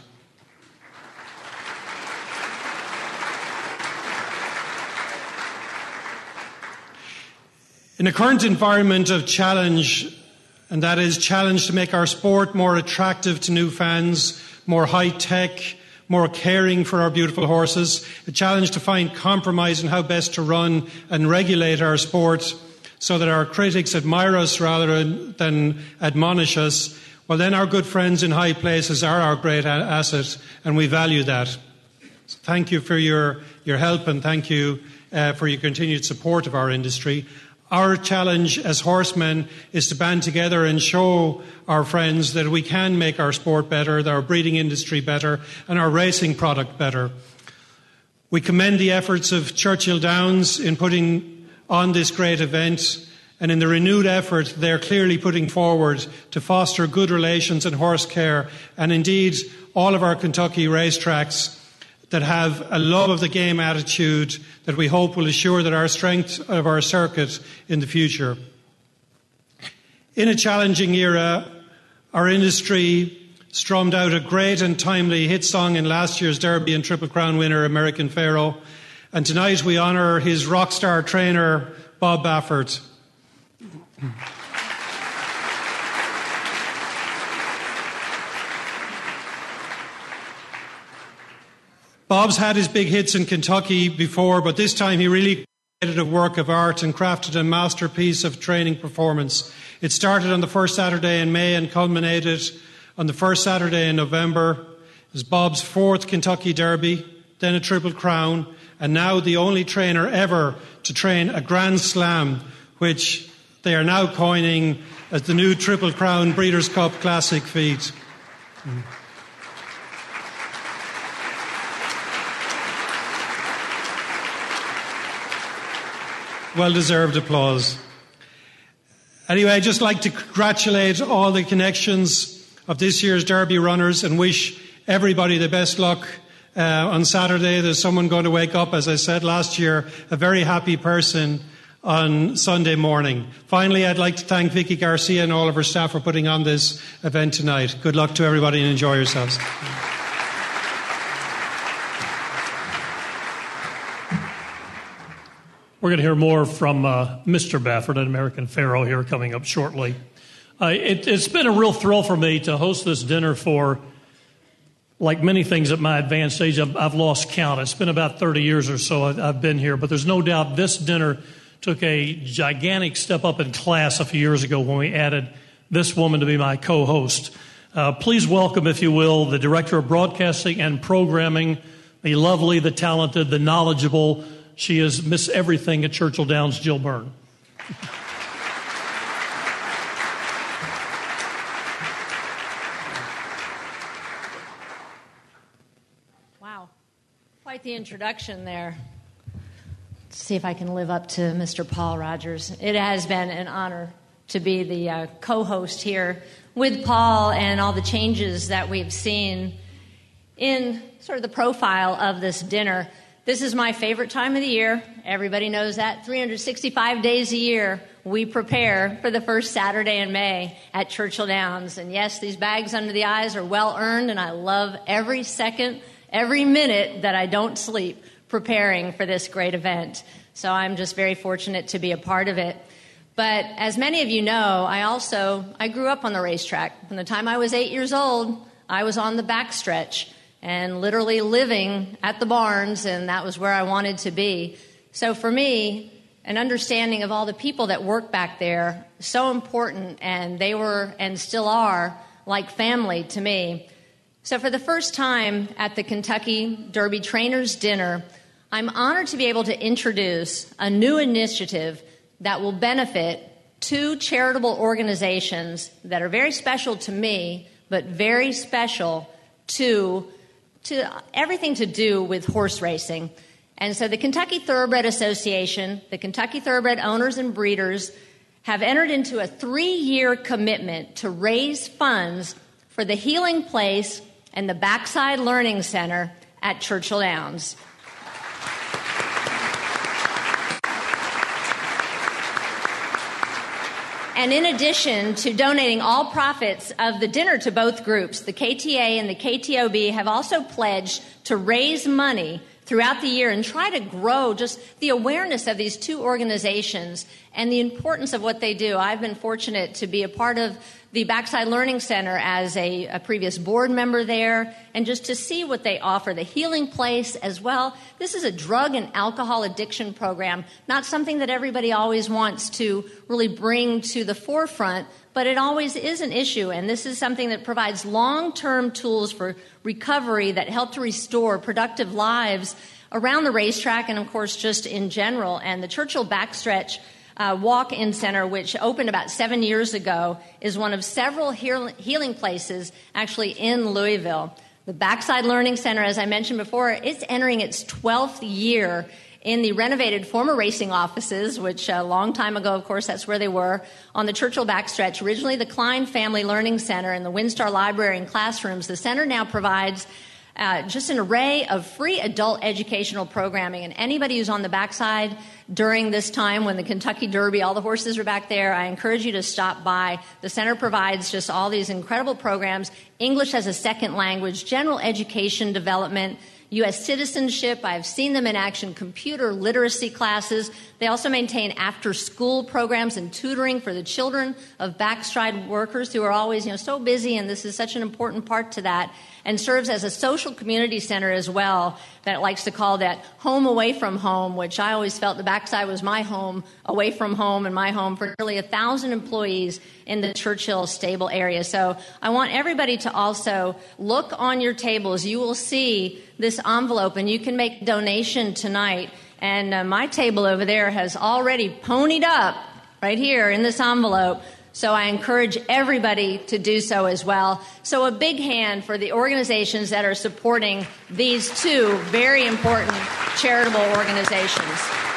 In a current environment of challenge, and that is challenge to make our sport more attractive to new fans, more high-tech, more caring for our beautiful horses, a challenge to find compromise on how best to run and regulate our sport so that our critics admire us rather than admonish us, well, then our good friends in high places are our great asset, and we value that. So thank you for your help, and thank you for your continued support of our industry. Our challenge as horsemen is to band together and show our friends that we can make our sport better, our breeding industry better, and our racing product better. We commend the efforts of Churchill Downs in putting on this great event, and in the renewed effort they're clearly putting forward to foster good relations and horse care, and indeed all of our Kentucky racetracks that have a love of the game attitude that we hope will assure that our strength of our circuit in the future. In a challenging era, our industry strummed out a great and timely hit song in last year's Derby and Triple Crown winner American Pharoah, and tonight we honour his rock star trainer Bob Baffert. Bob's had his big hits in Kentucky before, but this time he really created a work of art and crafted a masterpiece of training performance. It started on the first Saturday in May and culminated on the first Saturday in November. It was Bob's 4th Kentucky Derby, then a Triple Crown, and now the only trainer ever to train a Grand Slam, which they are now coining as the new Triple Crown Breeders' Cup Classic feat. Well-deserved applause. Anyway, I'd just like to congratulate all the connections of this year's Derby runners and wish everybody the best luck on Saturday. There's someone going to wake up, as I said last year, a very happy person on Sunday morning. Finally, I'd like to thank Vicky Garcia and all of her staff for putting on this event tonight. Good luck to everybody and enjoy yourselves. We're going to hear more from Mr. Baffert and American Pharoah here coming up shortly. It's been a real thrill for me to host this dinner for, like many things at my advanced age, I've lost count. It's been about 30 years or so I've been here, but there's no doubt this dinner took a gigantic step up in class a few years ago when we added this woman to be my co-host. Please welcome, if you will, the Director of Broadcasting and Programming, the lovely, the talented, the knowledgeable. She is Miss Everything at Churchill Downs, Jill Byrne. like the introduction there. Let's see if I can live up to Mr. Paul Rogers. It has been an honor to be the co-host here with Paul and all the changes that we've seen in sort of the profile of this dinner. This is my favorite time of the year. Everybody knows that. 365 days a year, we prepare for the first Saturday in May at Churchill Downs. And yes, these bags under the eyes are well earned, and I love every second, every minute that I don't sleep preparing for this great event. So I'm just very fortunate to be a part of it. But as many of you know, I grew up on the racetrack. From the time I was 8 years old, I was on the backstretch and literally living at the barns, and that was where I wanted to be. So for me, an understanding of all the people that work back there, so important, and they were and still are like family to me. So for the first time at the Kentucky Derby Trainers Dinner, I'm honored to be able to introduce a new initiative that will benefit two charitable organizations that are very special to me, but very special to everything to do with horse racing. And so the Kentucky Thoroughbred Association, the Kentucky Thoroughbred Owners and Breeders, have entered into a 3-year commitment to raise funds for the Healing Place and the Backside Learning Center at Churchill Downs. And in addition to donating all profits of the dinner to both groups, the KTA and the KTOB have also pledged to raise money throughout the year and try to grow just the awareness of these two organizations and the importance of what they do. I've been fortunate to be a part of the Backside Learning Center as a previous board member there, and just to see what they offer, the Healing Place as well. This is a drug and alcohol addiction program, not something that everybody always wants to really bring to the forefront, but it always is an issue, and this is something that provides long-term tools for recovery that help to restore productive lives around the racetrack and, of course, just in general. And the Churchill Backstretch Walk-In Center, which opened about 7 years ago, is one of several healing places actually in Louisville. The Backside Learning Center, as I mentioned before, it's entering its 12th year in the renovated former racing offices, which a long time ago, of course, that's where they were, on the Churchill Backstretch. Originally the Klein Family Learning Center and the WinStar Library and classrooms. The center now provides just an array of free adult educational programming. And anybody who's on the backside during this time when the Kentucky Derby, all the horses are back there, I encourage you to stop by. The center provides just all these incredible programs, English as a second language, general education development, U.S. citizenship. I've seen them in action, computer literacy classes. They also maintain after-school programs and tutoring for the children of backstride workers who are always, so busy, and this is such an important part to that, and serves as a social community center as well that likes to call that home away from home, which I always felt the backside was my home, away from home, and my home for nearly 1,000 employees in the Churchill stable area. So I want everybody to also look on your tables. You will see this envelope, and you can make a donation tonight. And my table over there has already ponied up right here in this envelope. So I encourage everybody to do so as well. So a big hand for the organizations that are supporting these two very important charitable organizations.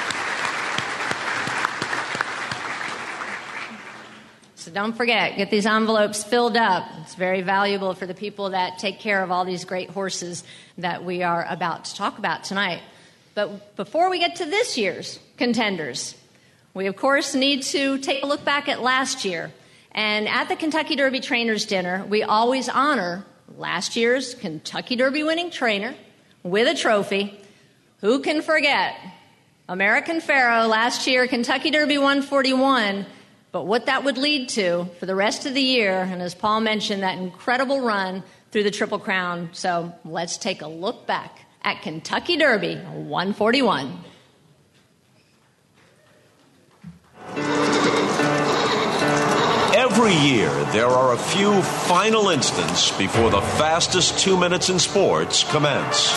So don't forget, get these envelopes filled up. It's very valuable for the people that take care of all these great horses that we are about to talk about tonight. But before we get to this year's contenders, we, of course, need to take a look back at last year. And at the Kentucky Derby Trainers Dinner, we always honor last year's Kentucky Derby winning trainer with a trophy. Who can forget American Pharoah last year, Kentucky Derby 141, but what that would lead to for the rest of the year, and as Paul mentioned, that incredible run through the Triple Crown. So let's take a look back at Kentucky Derby 141. Every year, there are a few final instants before the fastest 2 minutes in sports commence.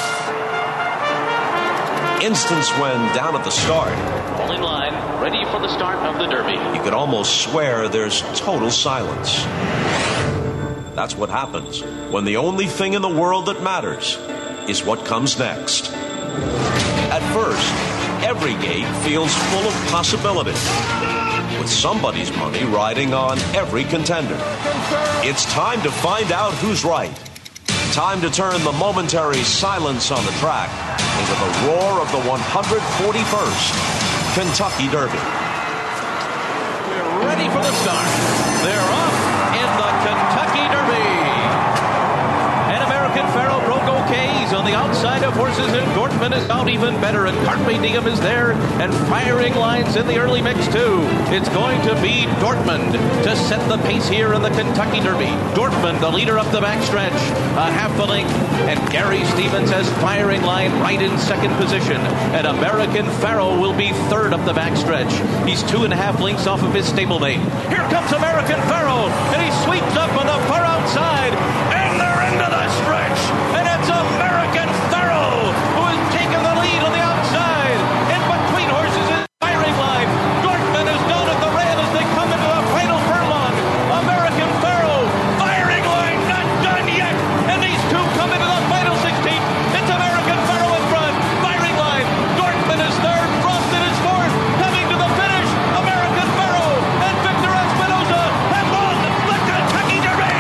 Instants when, down at the start, all in line, ready for the start of the Derby, you could almost swear there's total silence. That's what happens when the only thing in the world that matters is what comes next. At first, every gate feels full of possibility, with somebody's money riding on every contender. It's time to find out who's right. Time to turn the momentary silence on the track into the roar of the 141st Kentucky Derby. We're ready for the start. They're off in the Kentucky Derby. And American Pharoah broke okay. He's on the outside of horses, and Dortmund is out even better, and Carpe Diem is there, and Firing Lines in the early mix too. It's going to be Dortmund to set the pace here in the Kentucky Derby. Dortmund, the leader up the backstretch, a half a length, and Gary Stevens has Firing Line right in second position, and American Pharoah will be third up the backstretch. He's 2.5 lengths off of his stablemate. Here comes American Pharoah, and he sweeps up on the far outside, and they're into the stretch, and it's American Pharoah who has taken the lead on the outside. In between horses is Firing Line. Dortmund is down at the rail as they come into the final furlong. American Pharoah, Firing Line, not done yet, and these two come into the final 16. It's American Pharoah in front, Firing Line. Dortmund is third, Frosted is fourth, coming to the finish. American Pharoah and Victor Espinoza have won the Kentucky Derby.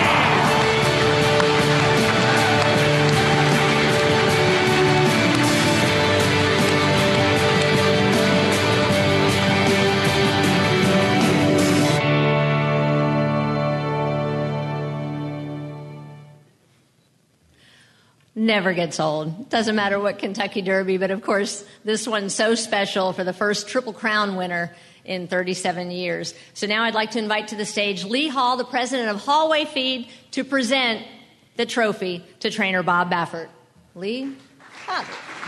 Never gets old. Doesn't matter what Kentucky Derby, but of course, this one's so special for the first Triple Crown winner in 37 years. So now I'd like to invite to the stage Lee Hall, the president of Hallway Feed, to present the trophy to trainer Bob Baffert. Lee? Bob.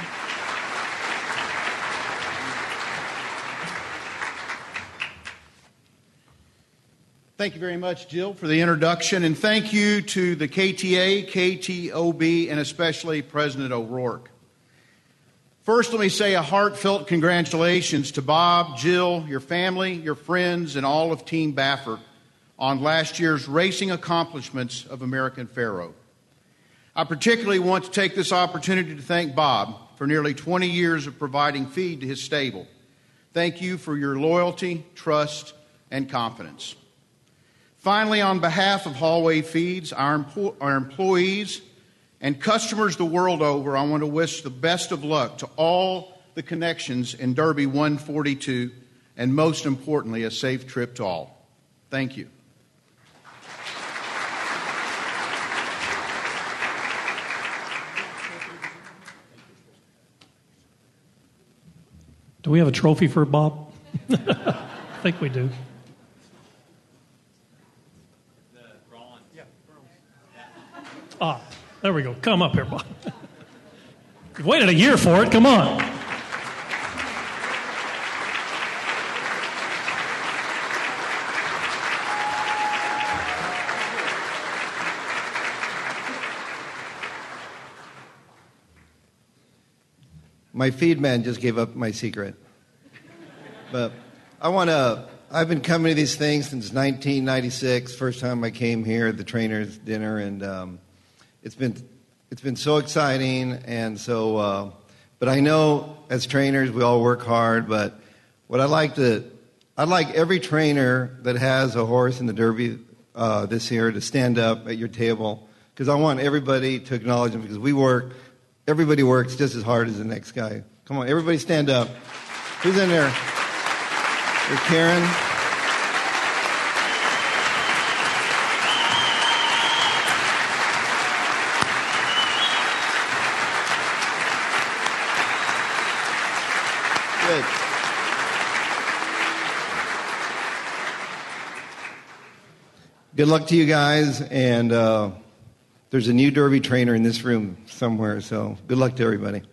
Thank you very much, Jill, for the introduction, and thank you to the KTA, KTOB, and especially President O'Rourke. First, let me say a heartfelt congratulations to Bob, Jill, your family, your friends, and all of Team Baffert on last year's racing accomplishments of American Pharoah. I particularly want to take this opportunity to thank Bob for nearly 20 years of providing feed to his stable. Thank you for your loyalty, trust, and confidence. Finally, on behalf of Hallway Feeds, our employees, and customers the world over, I want to wish the best of luck to all the connections in Derby 142, and most importantly, a safe trip to all. Thank you. Do we have a trophy for Bob? I think we do. Ah, there we go. Come up here, Bob. You've waited a year for it. Come on. My feed man just gave up my secret. But I've been coming to these things since 1996, first time I came here at the trainers' dinner, and it's been so exciting, and so. But I know as trainers we all work hard. But what I'd like every trainer that has a horse in the Derby this year to stand up at your table, because I want everybody to acknowledge them, because everybody works just as hard as the next guy. Come on, everybody stand up. Who's in there? There's Karen. Good. Good luck to you guys, and there's a new Derby trainer in this room somewhere, so good luck to everybody.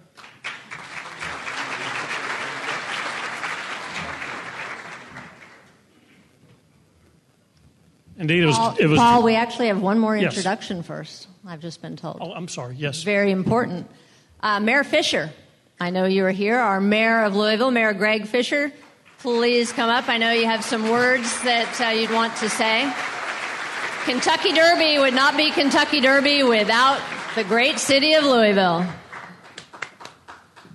Indeed, it was. Paul, we actually have one more Yes. introduction first. I've just been told. Oh, I'm sorry. Yes. Very important. Mayor Fisher, I know you are here. Our mayor of Louisville, Mayor Greg Fisher, please come up. I know you have some words that you'd want to say. Kentucky Derby would not be Kentucky Derby without the great city of Louisville.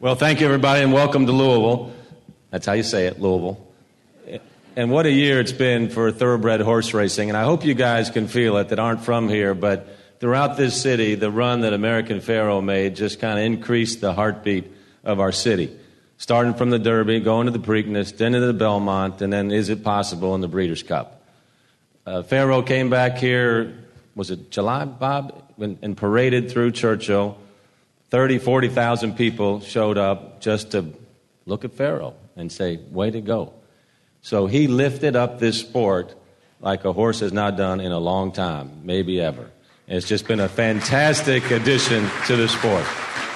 Well, thank you, everybody, and welcome to Louisville. That's how you say it, Louisville. And what a year it's been for thoroughbred horse racing. And I hope you guys can feel it that aren't from here. But throughout this city, the run that American Pharoah made just kind of increased the heartbeat of our city. Starting from the Derby, going to the Preakness, then to the Belmont, and then Is It Possible in the Breeders' Cup. Pharoah came back here, was it July, Bob? And paraded through Churchill. 30,000, 40,000 people showed up just to look at Pharoah and say, way to go. So he lifted up this sport like a horse has not done in a long time, maybe ever. And it's just been a fantastic addition to the sport.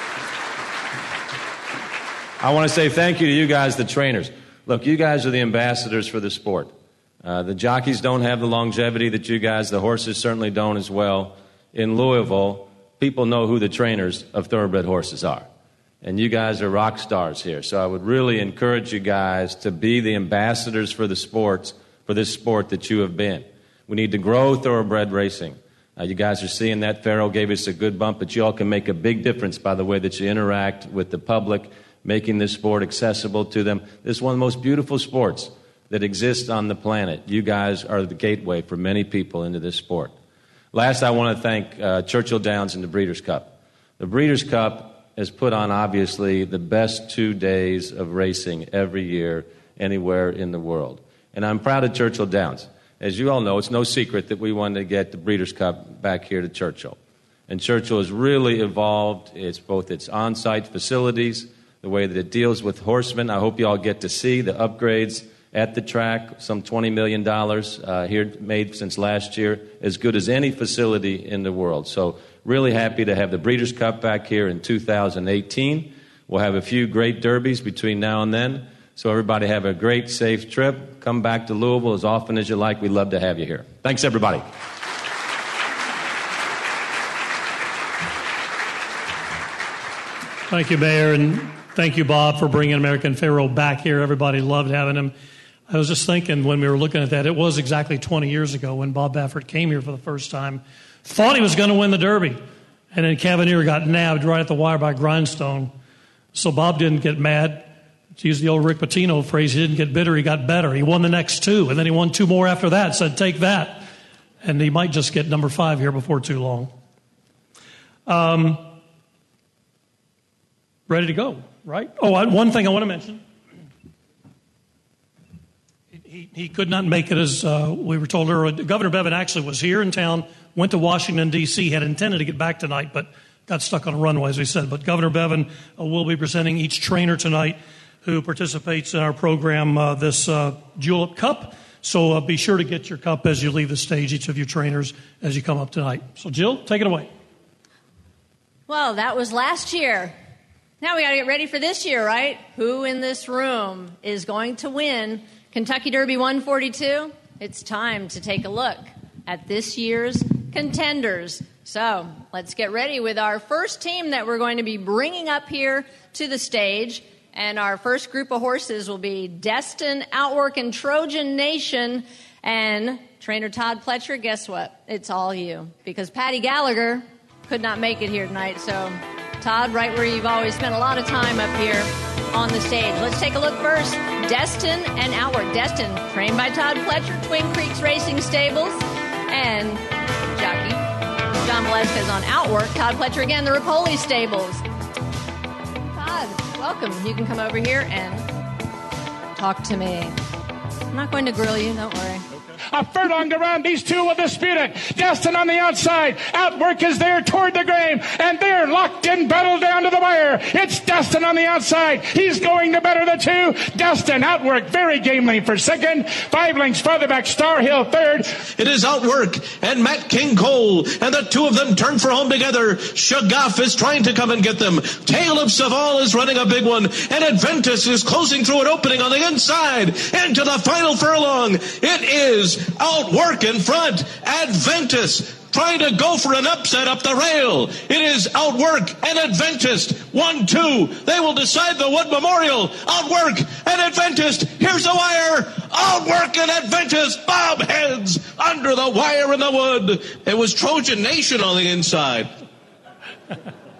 I want to say thank you to you guys, the trainers. Look, you guys are the ambassadors for the sport. The jockeys don't have the longevity that you guys, the horses certainly don't as well. In Louisville, people know who the trainers of thoroughbred horses are. And you guys are rock stars here. So I would really encourage you guys to be the ambassadors for the sports, for this sport that you have been. We need to grow thoroughbred racing. You guys are seeing that. Pharoah gave us a good bump, but you all can make a big difference by the way that you interact with the public, making this sport accessible to them. This is one of the most beautiful sports that exists on the planet. You guys are the gateway for many people into this sport. Last, I want to thank Churchill Downs and the Breeders' Cup. The Breeders' Cup has put on, obviously, the best 2 days of racing every year anywhere in the world. And I'm proud of Churchill Downs. As you all know, it's no secret that we wanted to get the Breeders' Cup back here to Churchill. And Churchill has really evolved. It's both its on-site facilities, the way that it deals with horsemen. I hope you all get to see the upgrades at the track, some $20 million here made since last year, as good as any facility in the world. So really happy to have the Breeders' Cup back here in 2018. We'll have a few great derbies between now and then. So everybody have a great, safe trip. Come back to Louisville as often as you like. We'd love to have you here. Thanks, everybody. Thank you, Mayor, and thank you, Bob, for bringing American Pharoah back here. Everybody loved having him. I was just thinking when we were looking at that, it was exactly 20 years ago when Bob Baffert came here for the first time, thought he was going to win the Derby, and then Cavalier got nabbed right at the wire by Grindstone. So Bob didn't get mad. To use the old Rick Pitino phrase, he didn't get bitter, he got better. He won the next 2, and then he won 2 more after that, said, take that. And he might just get number 5 here before too long. Ready to go, right? Oh, one thing I want to mention. He could not make it, as we were told earlier. Governor Bevin actually was here in town, went to Washington, D.C., had intended to get back tonight, but got stuck on a runway, as we said. But Governor Bevin will be presenting each trainer tonight who participates in our program, this Julep Cup. So be sure to get your cup as you leave the stage, each of your trainers, as you come up tonight. So, Jill, take it away. Well, that was last year. Now we got to get ready for this year, right? Who in this room is going to win Kentucky Derby 142? It's time to take a look at this year's contenders. So let's get ready with our first team that we're going to be bringing up here to the stage. And our first group of horses will be Destin, Outwork, and Trojan Nation. And trainer Todd Pletcher, guess what? It's all you. Because Patty Gallagher could not make it here tonight. So, Todd, right where you've always spent a lot of time up here on the stage. Let's take a look first. Destin and Outwork. Destin, trained by Todd Pletcher, Twin Creeks Racing Stables. And jockey John Velazquez on Outwork. Todd Pletcher again, the Rapoli Stables. Todd, welcome. You can come over here and talk to me. I'm not going to grill you, don't worry. A furlong around, these two will dispute it. Destin on the outside. Outwork is there toward the grave. And they're locked in battle down to the wire. It's Destin on the outside. He's going to better the two. Destin, Outwork, very gamely for second. 5 lengths farther back, Star Hill third. It is Outwork and Matt King Cole. And the two of them turn for home together. Shagaf is trying to come and get them. Tale of Saval is running a big one. And Adventus is closing through an opening on the inside. Into the final furlong. It is Outwork in front. Adventus trying to go for an upset up the rail. It is Outwork and Adventus. 1-2. They will decide the Wood Memorial. Outwork and Adventus. Here's the wire. Outwork and Adventus. Bob heads under the wire in the wood. It was Trojan Nation on the inside.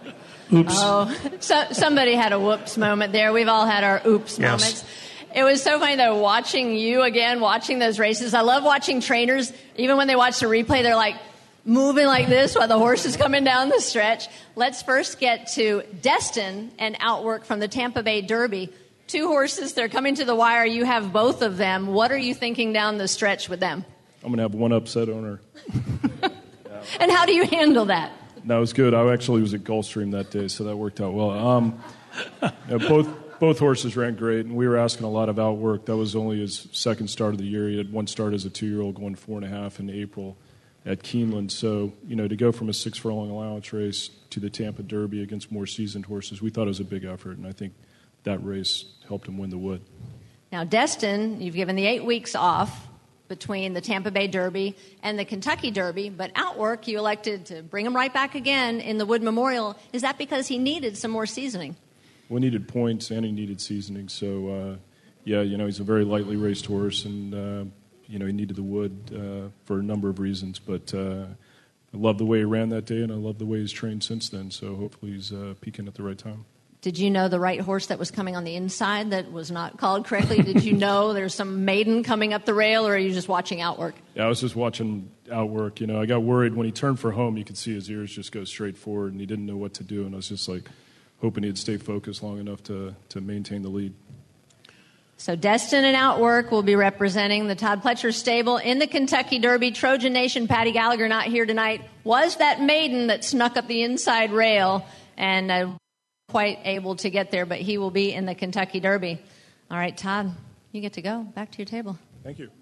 Oops. Oh, somebody had a whoops moment there. We've all had our oops moments. It was so funny, though, watching those races. I love watching trainers, even when they watch the replay, they're like moving like this while the horse is coming down the stretch. Let's first get to Destin and Outwork from the Tampa Bay Derby. 2 horses, they're coming to the wire. You have both of them. What are you thinking down the stretch with them? I'm going to have one upset owner. And how do you handle that? That was good. I actually was at Gulfstream that day, so that worked out well. Both horses ran great, and we were asking a lot of Outwork. That was only his second start of the year. He had one start as a 2-year-old going 4.5 in April at Keeneland. So, to go from a 6-furlong allowance race to the Tampa Derby against more seasoned horses, we thought it was a big effort, and I think that race helped him win the Wood. Now, Destin, you've given the 8 weeks off between the Tampa Bay Derby and the Kentucky Derby, but Outwork, you elected to bring him right back again in the Wood Memorial. Is that because he needed some more seasoning? Well, he needed points and he needed seasoning. So, he's a very lightly raced horse, and, he needed the Wood for a number of reasons. But I love the way he ran that day, and I love the way he's trained since then. So hopefully he's peaking at the right time. Did you know the right horse that was coming on the inside that was not called correctly? Did you know there's some maiden coming up the rail, or are you just watching Outwork? Yeah, I was just watching Outwork. I got worried when he turned for home. You could see his ears just go straight forward, and he didn't know what to do. And I was just hoping he'd stay focused long enough to maintain the lead. So Destin and Outwork will be representing the Todd Pletcher stable in the Kentucky Derby. Trojan Nation, Patty Gallagher, not here tonight, was that maiden that snuck up the inside rail and quite able to get there, but he will be in the Kentucky Derby. All right, Todd, you get to go. Back to your table. Thank you.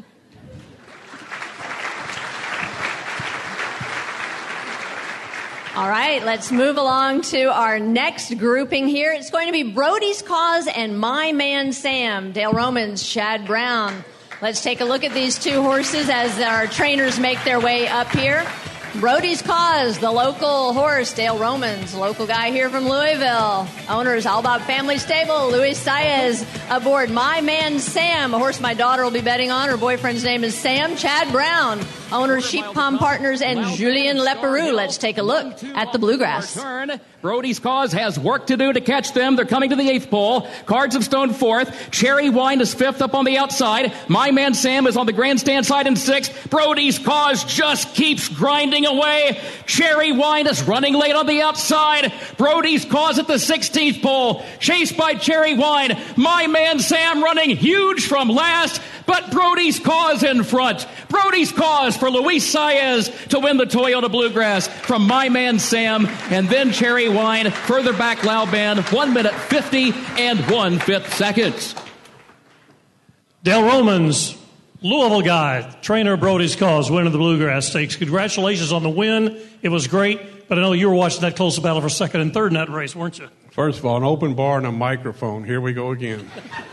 All right, let's move along to our next grouping here. It's going to be Brody's Cause and My Man Sam, Dale Romans, Chad Brown. Let's take a look at these 2 horses as our trainers make their way up here. Brody's Cause, the local horse, Dale Romans, local guy here from Louisville. Owners, All About Family Stable, Luis Saez aboard. My Man Sam, a horse my daughter will be betting on. Her boyfriend's name is Sam. Chad Brown, owners, Sheep Palm Partners, and Julien Leperoux. Let's take a look at the Bluegrass. Brody's Cause has work to do to catch them. They're coming to the 8th pole. Cards of Stone 4th. Cherry Wine is 5th up on the outside. My Man Sam is on the grandstand side in 6th. Brody's Cause just keeps grinding away. Cherry Wine is running late on the outside. Brody's Cause at the 16th pole. Chased by Cherry Wine. My Man Sam running huge from last, but Brody's Cause in front. Brody's Cause for Luis Saez to win the Toyota Bluegrass from My Man Sam, and then Cherry Wine. Further back, Lauban, 1 minute 50 and 1/5 seconds. Dale Romans, Louisville guy, trainer of Brody's Cause, winning the Bluegrass Stakes. Congratulations on the win. It was great, but I know you were watching that close battle for 2nd and 3rd in that race, weren't you? First of all, an open bar and a microphone. Here we go again.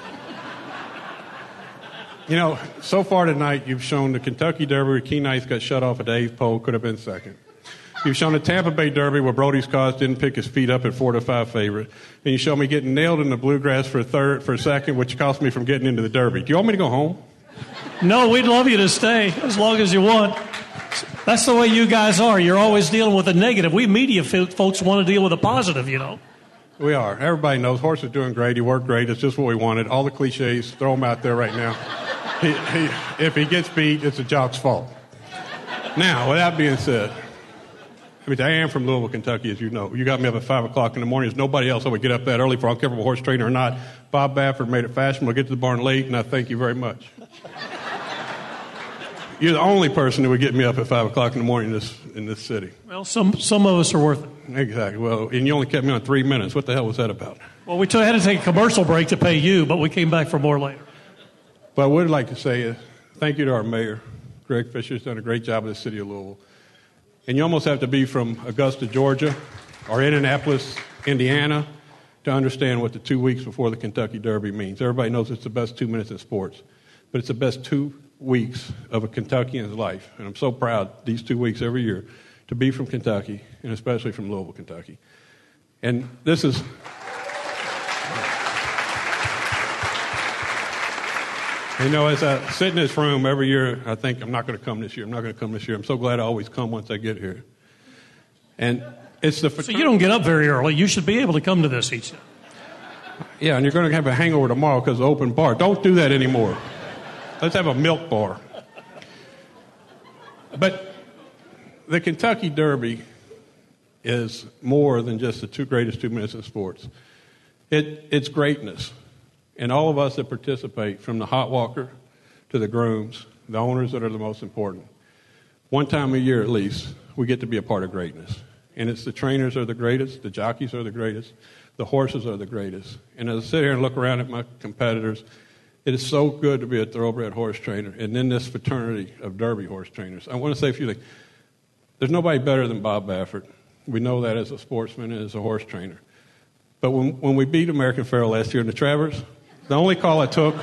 So far tonight, you've shown the Kentucky Derby where Keen Ice got shut off at the 8th pole, could have been 2nd. You've shown the Tampa Bay Derby where Brody's Cause didn't pick his feet up at 4-5 favorite. And you showed me getting nailed in the Bluegrass for 2nd, which cost me from getting into the Derby. Do you want me to go home? No, we'd love you to stay as long as you want. That's the way you guys are. You're always dealing with the negative. We media folks want to deal with the positive, We are. Everybody knows horse is doing great. He worked great. It's just what we wanted. All the cliches, throw them out there right now. If he gets beat, it's the jock's fault. Now, with that being said, I am from Louisville, Kentucky, as you know. You got me up at 5 o'clock in the morning. There's nobody else that would get up that early for, I don't care if I'm a horse trainer or not. Bob Baffert made it fashionable to get to the barn late, and I thank you very much. You're the only person who would get me up at 5 o'clock in the morning in this city. Well, some of us are worth it. Exactly. Well, and you only kept me on 3 minutes. What the hell was that about? Well, we had to take a commercial break to pay you, but we came back for more later. What I would like to say is thank you to our mayor. Greg Fisher's done a great job in the city of Louisville. And you almost have to be from Augusta, Georgia, or Indianapolis, Indiana, to understand what the 2 weeks before the Kentucky Derby means. Everybody knows it's the best 2 minutes in sports, but it's the best 2 weeks of a Kentuckian's life. And I'm so proud these 2 weeks every year to be from Kentucky, and especially from Louisville, Kentucky. And this is... as I sit in this room every year, I think I'm not going to come this year. I'm so glad I always come once I get here. And It's the So you don't get up very early. You should be able to come to this each day. Yeah, and you're going to have a hangover tomorrow because of the open bar. Don't do that anymore. Let's have a milk bar. But the Kentucky Derby is more than just the two greatest 2 minutes in sports. It's greatness. And all of us that participate, from the hot walker to the grooms, the owners that are the most important, one time a year at least, we get to be a part of greatness. And it's the trainers are the greatest, the jockeys are the greatest, the horses are the greatest. And as I sit here and look around at my competitors, it is so good to be a thoroughbred horse trainer and in this fraternity of Derby horse trainers. I want to say a few things. There's nobody better than Bob Baffert. We know that as a sportsman and as a horse trainer. But when we beat American Pharoah last year in the Travers, the only call I took...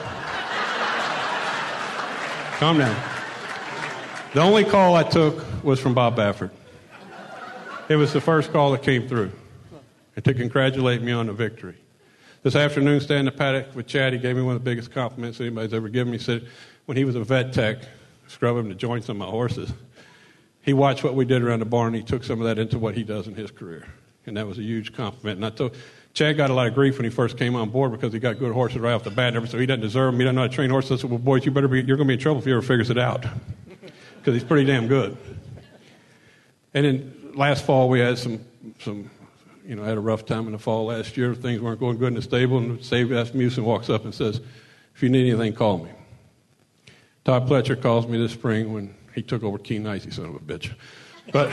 Calm down. The only call I took was from Bob Baffert. It was the first call that came through, and to congratulate me on the victory. This afternoon, standing in the paddock with Chad, he gave me one of the biggest compliments anybody's ever given me. He said, when he was a vet tech, scrubbing the joints on my horses, he watched what we did around the barn, and he took some of that into what he does in his career. And that was a huge compliment. And I told Chad got a lot of grief when he first came on board because he got good horses right off the bat. So he doesn't deserve them. He doesn't know how to train horses. I said, well, boys, you're going to be in trouble if he ever figures it out because he's pretty damn good. And then last fall, we had some I had a rough time in the fall last year. Things weren't going good in the stable. And Asmussen walks up and says, if you need anything, call me. Todd Pletcher calls me this spring when he took over Keen Icy, son of a bitch. But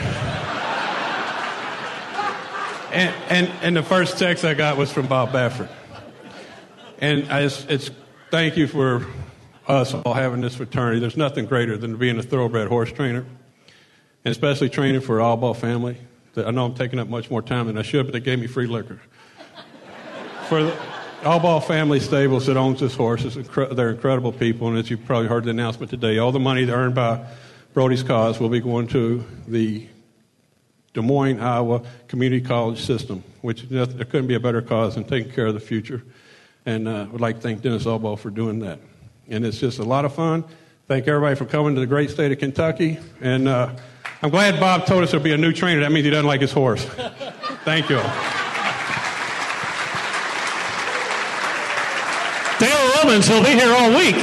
and the first text I got was from Bob Baffert. And it's thank you for us all having this fraternity. There's nothing greater than being a thoroughbred horse trainer, and especially training for an Allbaugh family. I know I'm taking up much more time than I should, but they gave me free liquor. For the Allbaugh family stables that owns this horse, they're incredible people, and as you've probably heard the announcement today, all the money earned by Brody's Cause will be going to the Des Moines, Iowa Community College System, which there couldn't be a better cause than taking care of the future. And I would like to thank Dennis Allbaugh for doing that. And it's just a lot of fun. Thank everybody for coming to the great state of Kentucky. And I'm glad Bob told us there'll be a new trainer. That means he doesn't like his horse. Thank you all. Dale Romans, he'll be here all week.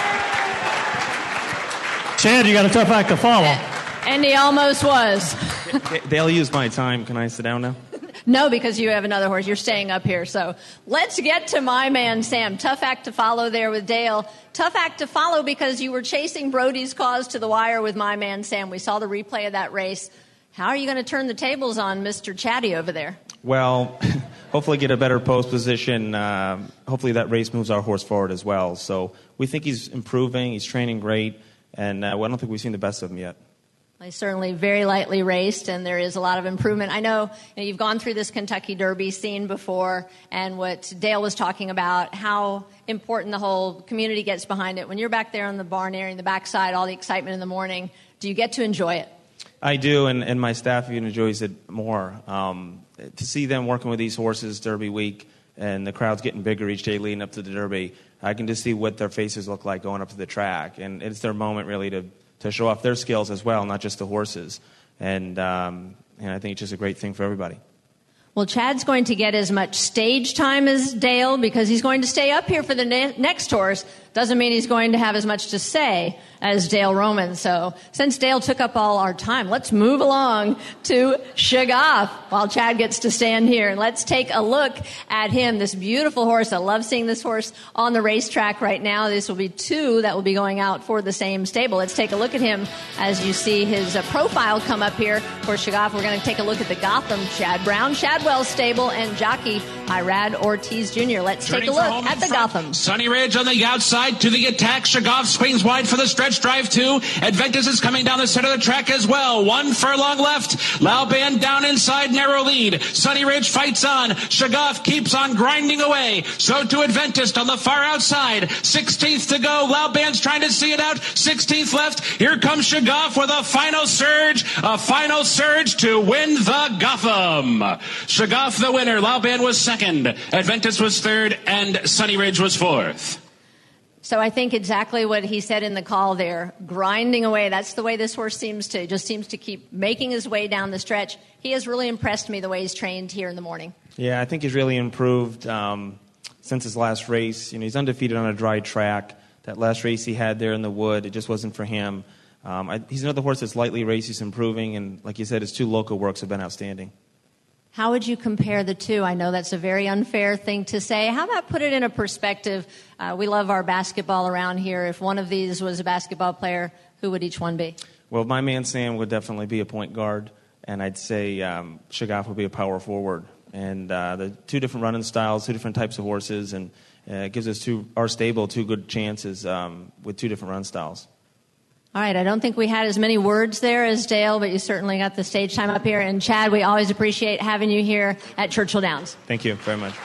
Chad, you got a tough act to follow. And he almost was. They'll use my time. Can I sit down now? No, because you have another horse. You're staying up here. So let's get to my man, Sam. Tough act to follow there with Dale. Tough act to follow because you were chasing Brody's Cause to the wire with my man, Sam. We saw the replay of that race. How are you going to turn the tables on Mr. Chatty over there? Well, hopefully get a better post position. Hopefully that race moves our horse forward as well. So we think he's improving. He's training great. And I don't think we've seen the best of him yet. He's certainly very lightly raced, and there is a lot of improvement. I know you've gone through this Kentucky Derby scene before, and what Dale was talking about, how important the whole community gets behind it. When you're back there on the barn area, in the backside, all the excitement in the morning, do you get to enjoy it? I do, and my staff even enjoys it more. To see them working with these horses Derby week, and the crowd's getting bigger each day leading up to the Derby, I can just see what their faces look like going up to the track, and it's their moment really to show off their skills as well, not just the horses. And I think it's just a great thing for everybody. Well, Chad's going to get as much stage time as Dale because he's going to stay up here for the next horse. Doesn't mean he's going to have as much to say as Dale Roman. So since Dale took up all our time, let's move along to Shagaf while Chad gets to stand here. And let's take a look at him, this beautiful horse. I love seeing this horse on the racetrack right now. This will be two that will be going out for the same stable. Let's take a look at him as you see his profile come up here for Shagaf. We're going to take a look at the Gotham Chad Brown, Shadwell stable, and jockey Irad Ortiz Jr. Let's take a look at the Gotham. Sunny Ridge on the outside to the attack. Shagaf swings wide for the stretch drive two. Adventus is coming down the center of the track as well. 1 furlong left. Lauban down inside, narrow lead. Sunny Ridge fights on. Shagaf keeps on grinding away. So to Adventus on the far outside. 16th to go. Lauban's trying to see it out. 16th left. Here comes Shagaf with a final surge. A final surge to win the Gotham. Shagaf the winner. Lauban was second. Adventus was third. And Sunny Ridge was fourth. So I think exactly what he said in the call there, grinding away. That's the way this horse seems to keep making his way down the stretch. He has really impressed me the way he's trained here in the morning. Yeah, I think he's really improved since his last race. He's undefeated on a dry track. That last race he had there in the wood, it just wasn't for him. He's another horse that's lightly raced. He's improving, and like you said, his 2 local works have been outstanding. How would you compare the two? I know that's a very unfair thing to say. How about put it in a perspective? We love our basketball around here. If one of these was a basketball player, who would each one be? Well, my man Sam would definitely be a point guard, and I'd say Shagaf would be a power forward. And the 2 different running styles, 2 different types of horses, and it gives us our stable 2 good chances with 2 different run styles. All right, I don't think we had as many words there as Dale, but you certainly got the stage time up here. And Chad, we always appreciate having you here at Churchill Downs. Thank you very much.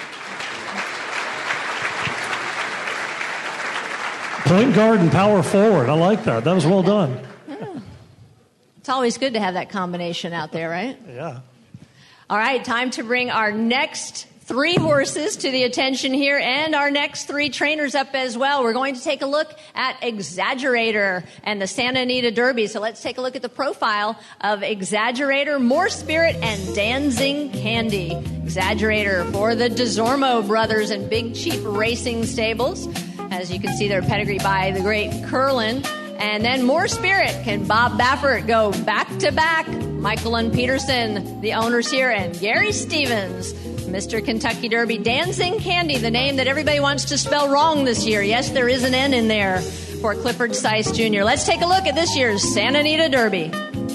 Point guard and power forward. I like that. That was well done. Yeah. It's always good to have that combination out there, right? Yeah. All right, time to bring our next 3 horses to the attention here and our next 3 trainers up as well. We're going to take a look at Exaggerator and the Santa Anita Derby. So let's take a look at the profile of Exaggerator, More Spirit, and Dancing Candy. Exaggerator for the DeZormo brothers and Big Chief Racing Stables. As you can see, their pedigree by the great Curlin. And then More Spirit. Can Bob Baffert go back-to-back? Michael and Peterson, the owners here, and Gary Stevens, Mr. Kentucky Derby. Dancing Candy, the name that everybody wants to spell wrong this year. Yes, there is an N in there for Clifford Sice Jr. Let's take a look at this year's Santa Anita Derby.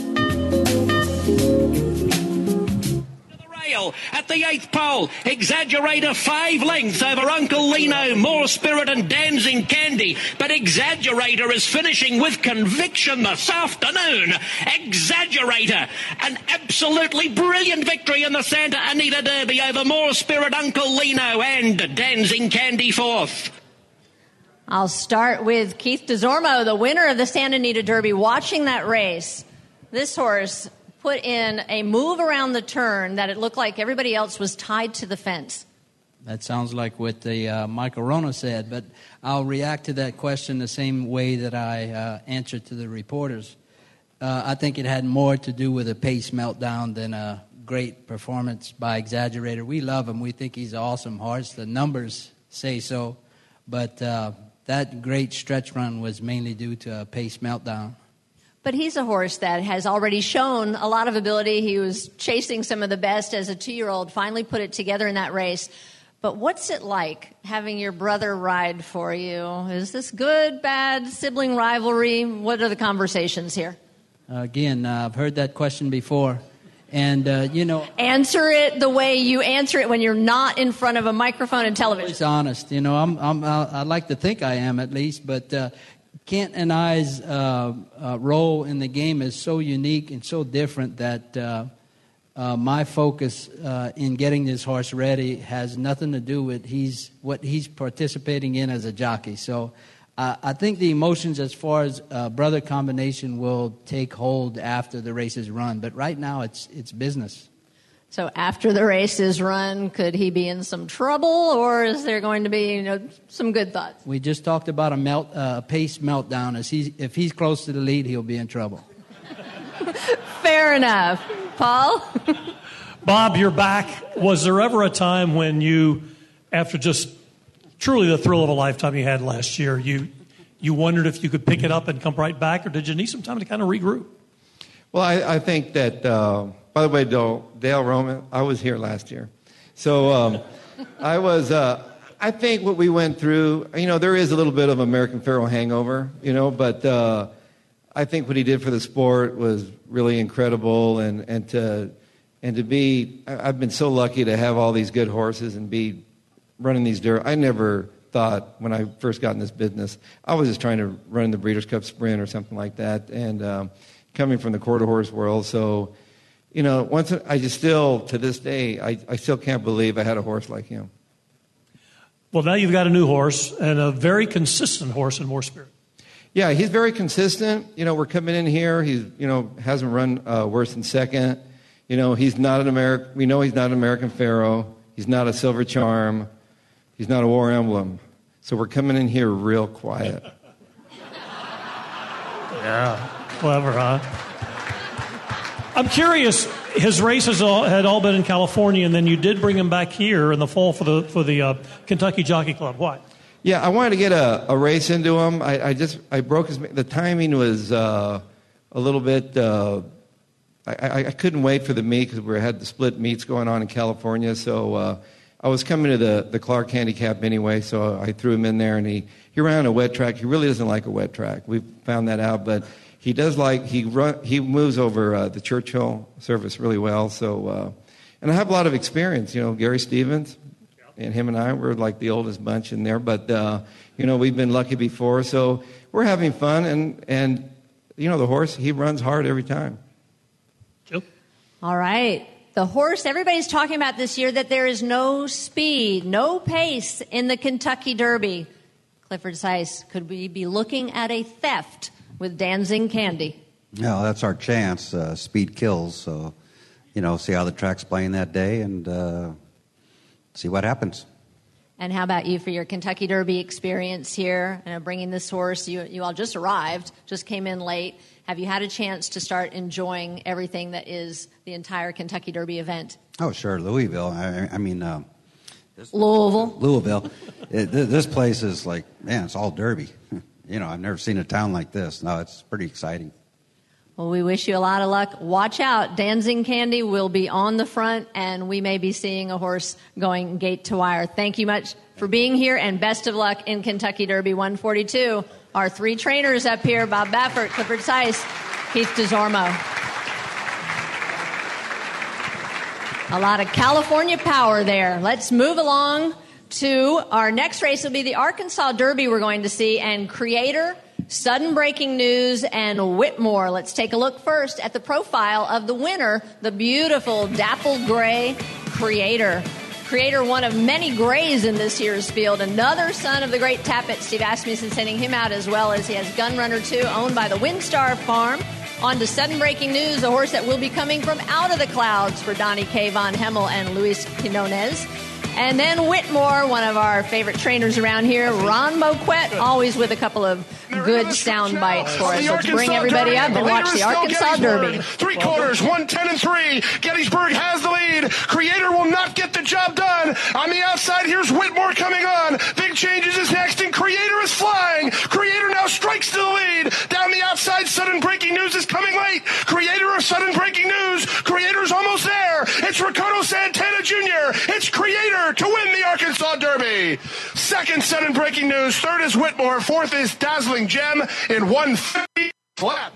At the 8th pole, Exaggerator 5 lengths over Uncle Lino, More Spirit and Dancing Candy. But Exaggerator is finishing with conviction this afternoon. Exaggerator, an absolutely brilliant victory in the Santa Anita Derby over More Spirit, Uncle Lino and Dancing Candy 4th. I'll start with Keith DeZormo, the winner of the Santa Anita Derby. Watching that race, this horse put in a move around the turn that it looked like everybody else was tied to the fence. That sounds like what the Michael Rona said, but I'll react to that question the same way that I answered to the reporters. I think it had more to do with a pace meltdown than a great performance by Exaggerator. We love him. We think he's an awesome horse. The numbers say so, but that great stretch run was mainly due to a pace meltdown. But he's a horse that has already shown a lot of ability. He was chasing some of the best as a 2-year-old, finally put it together in that race. But what's it like having your brother ride for you? Is this good, bad, sibling rivalry? What are the conversations here? Again, I've heard that question before. And, answer it the way you answer it when you're not in front of a microphone and television. It's honest. I like to think I am at least, but Kent and I's role in the game is so unique and so different that my focus in getting this horse ready has nothing to do with what he's participating in as a jockey. So I think the emotions as far as brother combination will take hold after the race is run. But right now it's business. So after the race is run, could he be in some trouble, or is there going to be, some good thoughts? We just talked about a pace meltdown. If he's close to the lead, he'll be in trouble. Fair enough. Paul? Bob, you're back. Was there ever a time when you, after just truly the thrill of a lifetime you had last year, you wondered if you could pick it up and come right back, or did you need some time to kind of regroup? Well, I think that, by the way, Dale Roman, I was here last year. So I think what we went through, there is a little bit of American Pharoah hangover, but I think what he did for the sport was really incredible. And to be, I've been so lucky to have all these good horses and be running these I never thought when I first got in this business, I was just trying to run the Breeders' Cup Sprint or something like that. And coming from the quarter horse world, so once I just still to this day I still can't believe I had a horse like him. Well, now you've got a new horse and a very consistent horse in More Spirit. Yeah, he's very consistent. We're coming in here. He's hasn't run worse than second. He's not an American. We know he's not an American Pharoah. He's not a Silver Charm. He's not a War Emblem. So we're coming in here real quiet. Yeah, clever, huh? I'm curious. His races had all been in California, and then you did bring him back here in the fall for the Kentucky Jockey Club. Why? Yeah, I wanted to get a race into him. I broke his. The timing was a little bit. I couldn't wait for the meet because we had the split meets going on in California. So I was coming to the Clark Handicap anyway. So I threw him in there, and he ran a wet track. He really doesn't like a wet track. We found that out, but he does like he moves over the Churchill surface really well. So and I have a lot of experience. Gary Stevens. And him and I were like the oldest bunch in there, but we've been lucky before, so we're having fun. And the horse, he runs hard every time. Jill? All right, the horse. Everybody's talking about this year that there is no speed, no pace in the Kentucky Derby. Clifford Sice, could we be looking at a theft with Dancing Candy? No, that's our chance. Speed kills, so see how the track's playing that day and. See what happens. And how about you for your Kentucky Derby experience here? Bringing this horse, you all just arrived, just came in late. Have you had a chance to start enjoying everything that is the entire Kentucky Derby event? Oh, sure. Louisville. Louisville. This place is like, man, it's all Derby. I've never seen a town like this. No, it's pretty exciting. Well, we wish you a lot of luck. Watch out. Dancing Candy will be on the front, and we may be seeing a horse going gate to wire. Thank you much for being here, and best of luck in Kentucky Derby 142. Our three trainers up here, Bob Baffert, Clifford Sice, Keith DeZormo. A lot of California power there. Let's move along to our next race. Will be the Arkansas Derby we're going to see, and Creator, Sudden Breaking News, and Whitmore. Let's take a look first at the profile of the winner, the beautiful dappled gray Creator. Creator, one of many grays in this year's field. Another son of the great Tappet, Steve Asmussen, sending him out, as well as he has Gunrunner 2, owned by the Windstar Farm. On to Sudden Breaking News, a horse that will be coming from out of the clouds for Donnie K. Von Hemmel and Luis Quinones. And then Whitmore, one of our favorite trainers around here, Ron Moquette, always with a couple of good sound bites for us. Let's bring everybody up and watch the Arkansas Derby. 3/4, 1:10 3. Gettysburg has the lead. Creator will not get the job done. On the outside, here's Whitmore coming on. Big Changes is next, and Creator is flying. Creator now strikes to the lead. Down the outside, Sudden Breaking News is coming late. Creator of Sudden Breaking News. Creator's almost there. It's Ricardo Santana Jr. It's Creator to win the Arkansas Derby. Second, Sudden Breaking News. Third is Whitmore. Fourth is Dazzling Gem in 150 flat.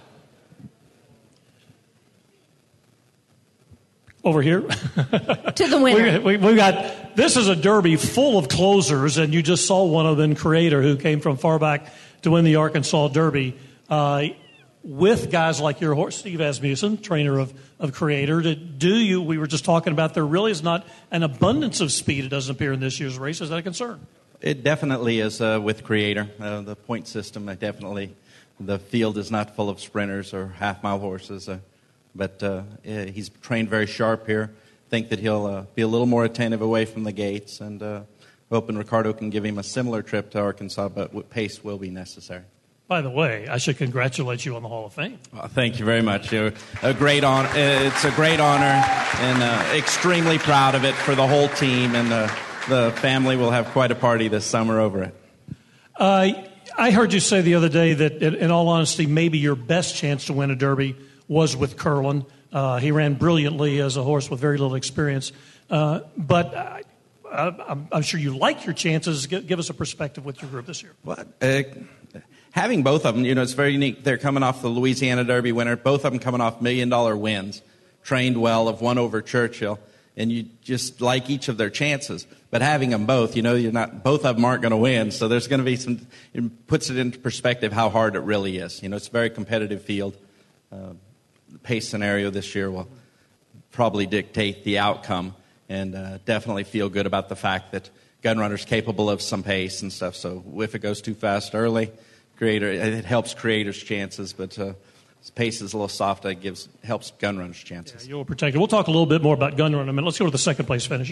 Over here. To the winner. We got, this is a Derby full of closers, and you just saw one of them, Creator, who came from far back to win the Arkansas Derby. With guys like your horse, Steve Asmussen, trainer of Creator, we were just talking about, there really is not an abundance of speed, it doesn't appear, in this year's race. Is that a concern? It definitely is with Creator. The point system, the field is not full of sprinters or half-mile horses, but he's trained very sharp here. Think that he'll be a little more attentive away from the gates, and hoping Ricardo can give him a similar trip to Arkansas, but pace will be necessary. By the way, I should congratulate you on the Hall of Fame. Well, thank you very much. A great honor. It's a great honor, and extremely proud of it for the whole team, and the family will have quite a party this summer over it. I heard you say the other day that, in all honesty, maybe your best chance to win a Derby was with Curlin. He ran brilliantly as a horse with very little experience. But I'm sure you like your chances. Give us a perspective with your group this year. Well, having both of them, it's very unique. They're coming off the Louisiana Derby winner. Both of them coming off $1 million wins. Trained well, have won over Churchill. And you just like each of their chances. But having them both, both of them aren't going to win. So there's going to be it puts it into perspective how hard it really is. It's a very competitive field. The pace scenario this year will probably dictate the outcome. And definitely feel good about the fact that Gunrunner's capable of some pace and stuff. So if it goes too fast early, it helps Creator's chances, but pace is a little soft. It helps Gunrunner's chances. Yeah, you'll protect it. We'll talk a little bit more about Gunrunner in a minute. Let's go to the second place finisher.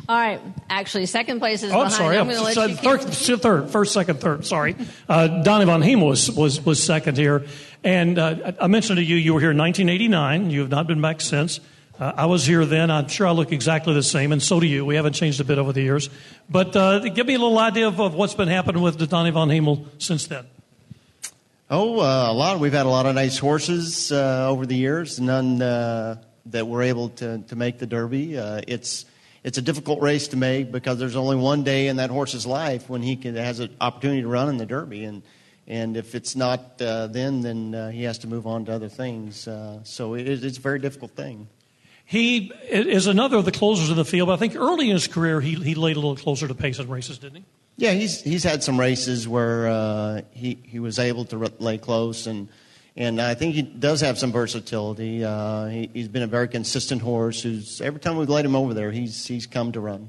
All right. Actually, second place is I'm behind. sorry. I'm going to let you keep... Third. First, second, third. Sorry. Donnie Von Hemel was second here. And I mentioned to you, you were here in 1989. You have not been back since. I was here then. I'm sure I look exactly the same, and so do you. We haven't changed a bit over the years. But give me a little idea of what's been happening with Donnie Von Hemel since then. A lot. We've had a lot of nice horses over the years. None that were able to make the Derby. It's a difficult race to make because there's only one day in that horse's life when he has an opportunity to run in the Derby, and if it's not then he has to move on to other things. So it's a very difficult thing. He is another of the closers in the field, but I think early in his career he laid a little closer to pace in races, didn't he? Yeah, he's had some races where he was able to lay close, and I think he does have some versatility. He's been a very consistent horse who's, every time we've laid him over there, he's come to run.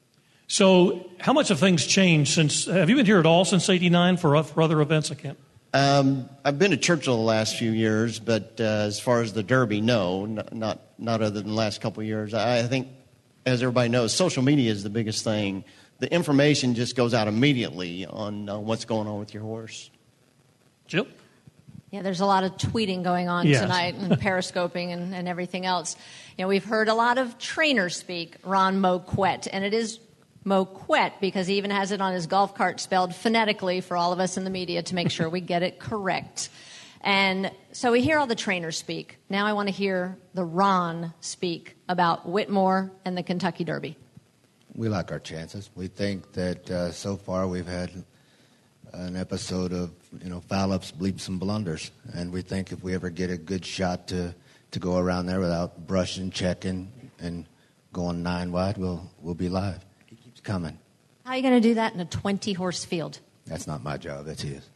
So how much have things changed since, have you been here at all since '89 for other events? I can't. I've been to Churchill the last few years, but as far as the Derby, no, not other than the last couple of years. I think, as everybody knows, social media is the biggest thing. The information just goes out immediately on what's going on with your horse. Jill? Yeah, there's a lot of tweeting going on tonight and periscoping and everything else. You know, we've heard a lot of trainers speak, Ron Moquett, and it is Moquett because he even has it on his golf cart spelled phonetically for all of us in the media to make sure we get it correct. And so we hear all the trainers speak. Now I want to hear the Ron speak about Whitmore and the Kentucky Derby. We like our chances. We think that so far we've had an episode of, foul-ups, bleeps, and blunders. And we think if we ever get a good shot to go around there without brushing, checking, and going 9 wide, we'll be live. He keeps coming. How are you going to do that in a 20-horse field? That's not my job. That's his.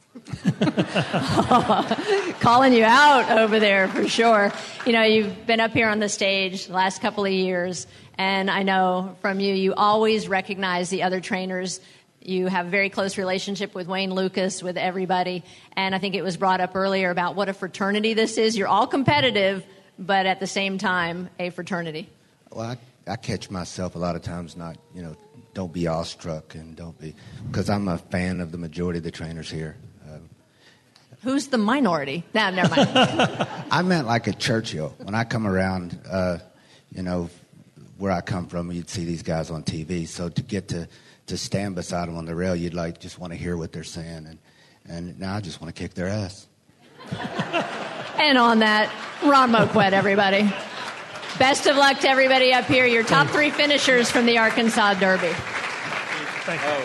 Calling you out over there for sure. You've been up here on the stage the last couple of years, and I know from you always recognize the other trainers. You have a very close relationship with Wayne Lucas, with everybody, and I think it was brought up earlier about what a fraternity this is. You're all competitive, but at the same time, a fraternity. Well, I catch myself a lot of times not, don't be awestruck and don't be, because I'm a fan of the majority of the trainers here. Who's the minority? No, never mind. I meant like at Churchill. When I come around, where I come from, you'd see these guys on TV. So to get to stand beside them on the rail, you'd just want to hear what they're saying. And now I just want to kick their ass. And on that, Ron Moquett, everybody. Best of luck to everybody up here. Your top 3 finishers from the Arkansas Derby. Thank you.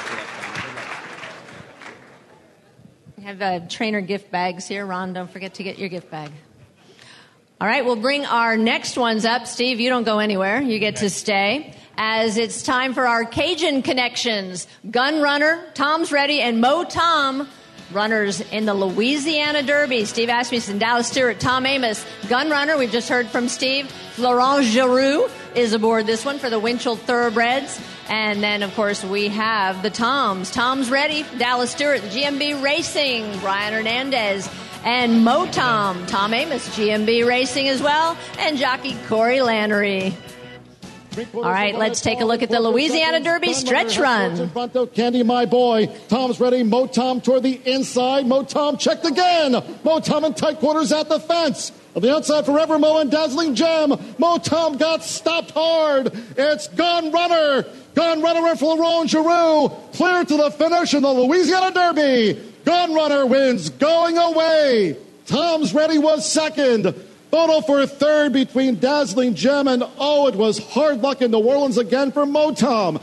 We have trainer gift bags here. Ron, don't forget to get your gift bag. All right, we'll bring our next ones up. Steve, you don't go anywhere. You get to stay. As it's time for our Cajun connections. Gun Runner, Tom's Ready, and Mo Tom, runners in the Louisiana Derby. Steve Asmussen, Dallas Stewart, Tom Amos. Gun Runner, we've just heard from Steve. Florent Giroux is aboard this one for the Winchell Thoroughbreds. And then, of course, we have the Toms. Tom's Ready, Dallas Stewart, GMB Racing, Brian Hernandez, and Mo Tom, Tom Amos, GMB Racing as well, and jockey Corey Lannery. All right, let's take a look at the Louisiana Derby stretch run. Candy, my boy. Tom's ready. Mo Tom toward the inside. Mo Tom checked again. Mo Tom in tight quarters at the fence. On the outside, Forever Mo and Dazzling Gem. Mo Tom got stopped hard. It's Gun Runner. Gun Runner and Florent Giroux clear to the finish in the Louisiana Derby. Gun Runner wins going away. Tom's Ready was second. Photo for third between Dazzling Gem and, it was hard luck in New Orleans again for Mo Tom.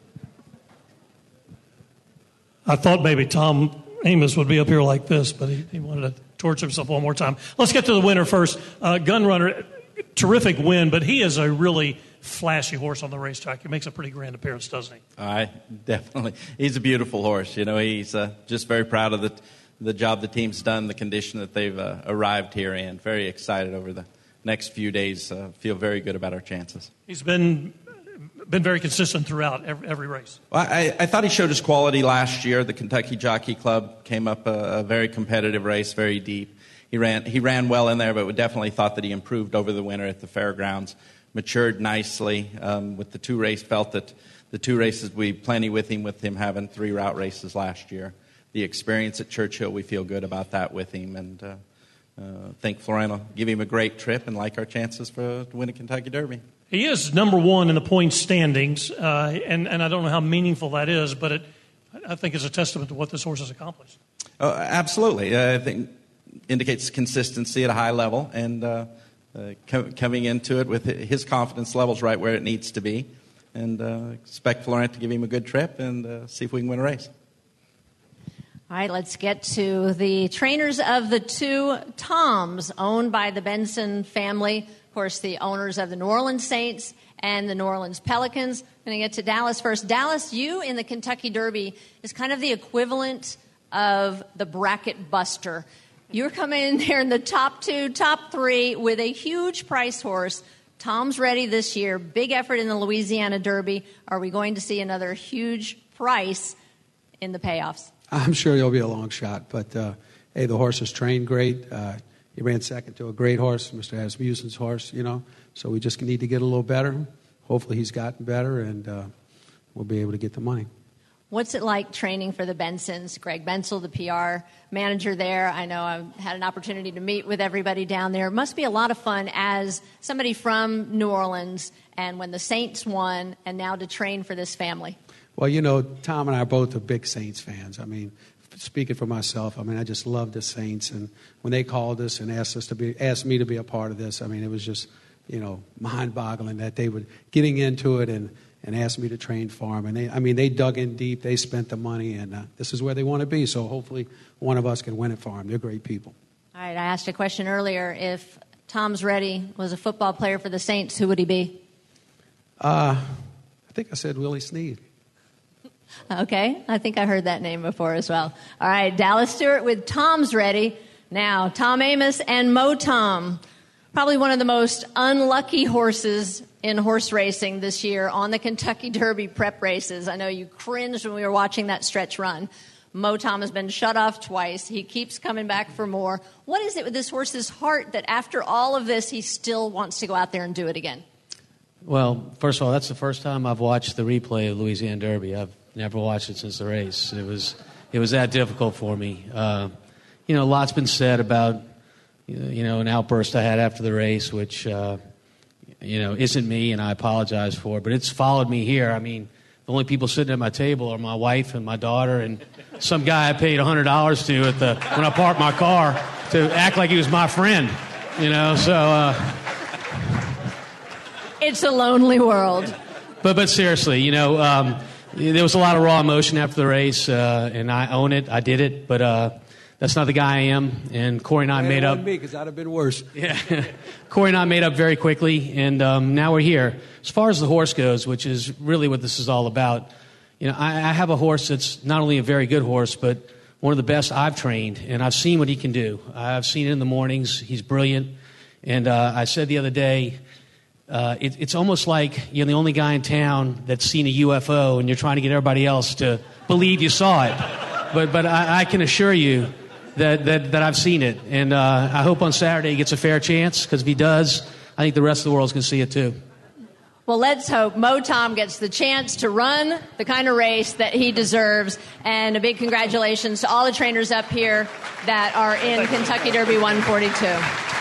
I thought maybe Tom Amos would be up here like this, but he wanted to torture himself one more time. Let's get to the winner first. Gun Runner, terrific win, but he is a really flashy horse on the racetrack. He makes a pretty grand appearance, doesn't he? Definitely. He's a beautiful horse. He's just very proud of the job the team's done, the condition that they've arrived here in. Very excited over the next few days. Feel very good about our chances. He's been very consistent throughout every race. Well, I thought he showed his quality last year. The Kentucky Jockey Club came up a very competitive race, very deep. He ran well in there, but we definitely thought that he improved over the winter at the fairgrounds. matured nicely with the 2 races. Felt that the 2 races we plenty with him having 3 route races last year. The experience at Churchill, we feel good about that with him, and think Florent will give him a great trip and like our chances to win a Kentucky Derby. He is number 1 in the points standings, and I don't know how meaningful that is, but I think it's a testament to what this horse has accomplished. Absolutely. I think indicates consistency at a high level, and coming into it with his confidence levels right where it needs to be, and expect Florent to give him a good trip and see if we can win a race. All right, let's get to the trainers of the 2 Toms owned by the Benson family. Of course, the owners of the New Orleans Saints and the New Orleans Pelicans. I'm going to get to Dallas first. Dallas, you in the Kentucky Derby is kind of the equivalent of the bracket buster. You're coming in there in the top 2, top 3 with a huge price horse. Tom's ready this year. Big effort in the Louisiana Derby. Are we going to see another huge price in the payoffs? I'm sure he'll be a long shot, but hey, the horse is trained great. He ran second to a great horse, Mr. Asmussen's horse, so we just need to get a little better. Hopefully he's gotten better, and we'll be able to get the money. What's it like training for the Bensons? Greg Bensel, the PR manager there. I know I've had an opportunity to meet with everybody down there. It must be a lot of fun as somebody from New Orleans, and when the Saints won, and now to train for this family. Well, Tom and I are both big Saints fans. I mean, speaking for myself, I just love the Saints. And when they called us and asked me to be a part of this, it was just, mind-boggling that they were getting into it and asked me to train for them. And they dug in deep. They spent the money, and this is where they want to be. So hopefully one of us can win it for them. They're great people. All right, I asked a question earlier. If Tom's Ready was a football player for the Saints, who would he be? I think I said Willie Snead. Okay, I think I heard that name before as well. All right, Dallas Stewart with Tom's Ready. Now, Tom Amoss and Mo Tom, probably one of the most unlucky horses in horse racing this year on the Kentucky Derby prep races. I know you cringed when we were watching that stretch run. Mo Tom has been shut off twice. He keeps coming back for more. What is it with this horse's heart that after all of this, he still wants to go out there and do it again? Well, first of all, that's the first time I've watched the replay of Louisiana Derby. I've never watched it since the race. It was that difficult for me. A lot's been said about, an outburst I had after the race, which, isn't me, and I apologize for. But it's followed me here. The only people sitting at my table are my wife and my daughter and some guy I paid $100 to when I parked my car to act like he was my friend. So. It's a lonely world. But seriously, there was a lot of raw emotion after the race, and I own it. I did it, but that's not the guy I am. And Corey and I made up. Me, because I'd have been worse. Yeah, Corey and I made up very quickly, and now we're here. As far as the horse goes, which is really what this is all about, I have a horse that's not only a very good horse, but one of the best I've trained, and I've seen what he can do. I've seen it in the mornings. He's brilliant, and I said the other day. It's almost like you're the only guy in town that's seen a UFO and you're trying to get everybody else to believe you saw it. But I can assure you that I've seen it. And I hope on Saturday he gets a fair chance, because if he does, I think the rest of the world's going to see it too. Well, let's hope Mo Tom gets the chance to run the kind of race that he deserves. And a big congratulations to all the trainers up here that are in Kentucky Derby 142.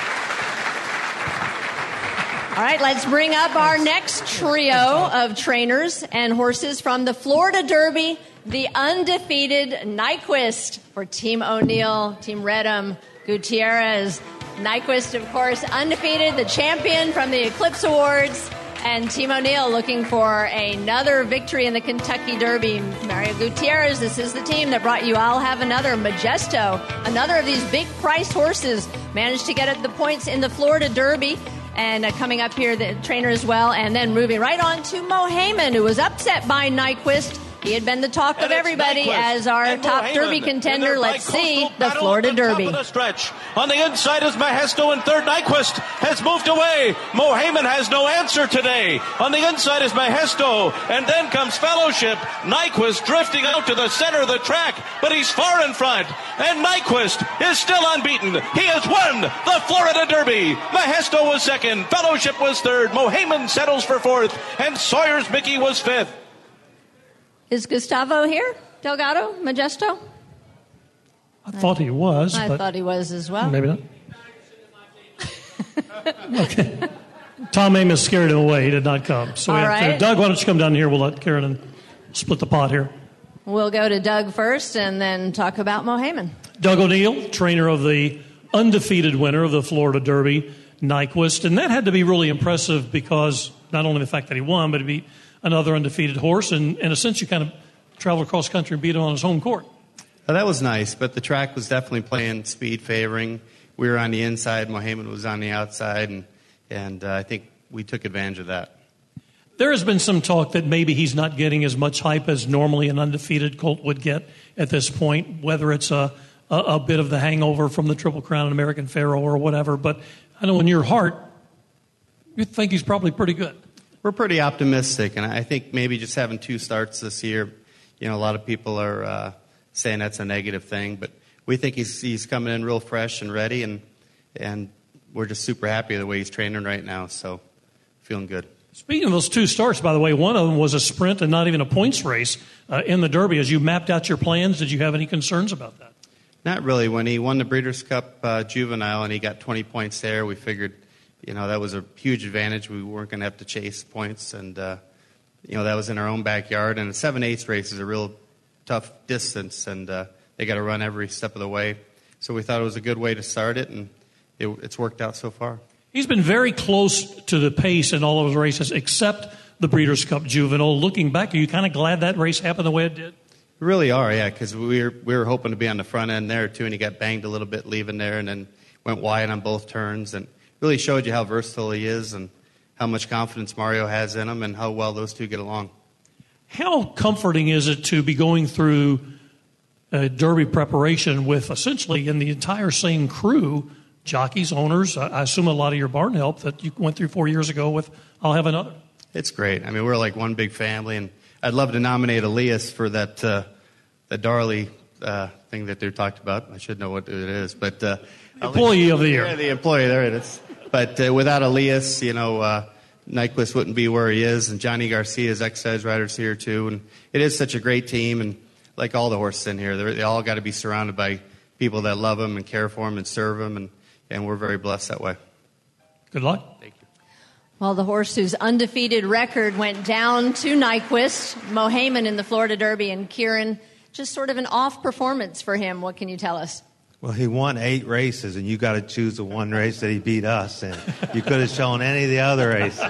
All right, let's bring up our next trio of trainers and horses from the Florida Derby, the undefeated Nyquist for Team O'Neill, Team Redham, Gutierrez. Nyquist, of course, undefeated, the champion from the Eclipse Awards, and Team O'Neill looking for another victory in the Kentucky Derby. Mario Gutierrez, this is the team that brought you I'll Have Another. Majesto, another of these big price horses, managed to get at the points in the Florida Derby. And coming up here, the trainer as well. And then moving right on to Mohaymen, who was upset by Nyquist He had been the talk of everybody Nyquist as our and top Mohamed Derby in contender. their Let's see bi-coastal the battle Florida at the Derby. top of the stretch. On the inside is Majesto in third. Nyquist has moved away. Mohamed has no answer today. On the inside is Majesto, and then comes Fellowship. Nyquist drifting out to the center of the track, but he's far in front. And Nyquist is still unbeaten. He has won the Florida Derby. Majesto was second. Fellowship was third. Mohamed settles for fourth. And Sawyer's Mickey was fifth. Is Gustavo here? Delgado? Majesto? I thought he was. I but thought he was as well. Maybe not. Okay. Tom Amos scared him away. He did not come. So we All have to, right. Doug, why don't you come down here? We'll let Karen and split the pot here. We'll go to Doug first and then talk about Mohamed. Doug O'Neill, trainer of the undefeated winner of the Florida Derby, Nyquist. And that had to be really impressive because not only the fact that he won, but he beat another undefeated horse. And in a sense, you kind of traveled across country and beat him on his home court. That was nice, but the track was definitely playing speed favoring. We were on the inside, Mohamed was on the outside, and I think we took advantage of that. There has been some talk that maybe he's not getting as much hype as normally an undefeated colt would get at this point, whether it's a bit of the hangover from the Triple Crown and American Pharoah or whatever. But I know in your heart, you think he's probably pretty good. We're pretty optimistic, and I think maybe just having 2 starts this year, a lot of people are saying that's a negative thing, but we think he's coming in real fresh and ready, and we're just super happy the way he's training right now, so feeling good. Speaking of those 2 starts, by the way, one of them was a sprint and not even a points race in the Derby. As you mapped out your plans, did you have any concerns about that? Not really. When he won the Breeders' Cup Juvenile and he got 20 points there, we figured, that was a huge advantage. We weren't going to have to chase points, and, that was in our own backyard. And a 7/8 race is a real tough distance, and they got to run every step of the way. So we thought it was a good way to start it, and it's worked out so far. He's been very close to the pace in all of his races except the Breeders' Cup Juvenile. Looking back, are you kind of glad that race happened the way it did? We really are, yeah, because we were hoping to be on the front end there, too, and he got banged a little bit leaving there and then went wide on both turns, and really showed you how versatile he is and how much confidence Mario has in him and how well those 2 get along. How comforting is it to be going through Derby preparation with essentially in the entire same crew, jockeys, owners, I assume a lot of your barn help that you went through 4 years ago with I'll Have Another? It's great. I mean, we're like one big family, and I'd love to nominate Elias for that Darley thing that they talked about. I should know what it is, but Employee of the Year. Yeah, the employee. There it is. But without Elias, Nyquist wouldn't be where he is, and Johnny Garcia's exercise rider's here too. And it is such a great team, and like all the horses in here, they all got to be surrounded by people that love them and care for them and serve them, and we're very blessed that way. Good luck. Thank you. Well, the horse whose undefeated record went down to Nyquist, Mohamed in the Florida Derby, and Kieran, just sort of an off performance for him. What can you tell us? Well, he won 8 races, and you got to choose the one race that he beat us in. You could have shown any of the other races.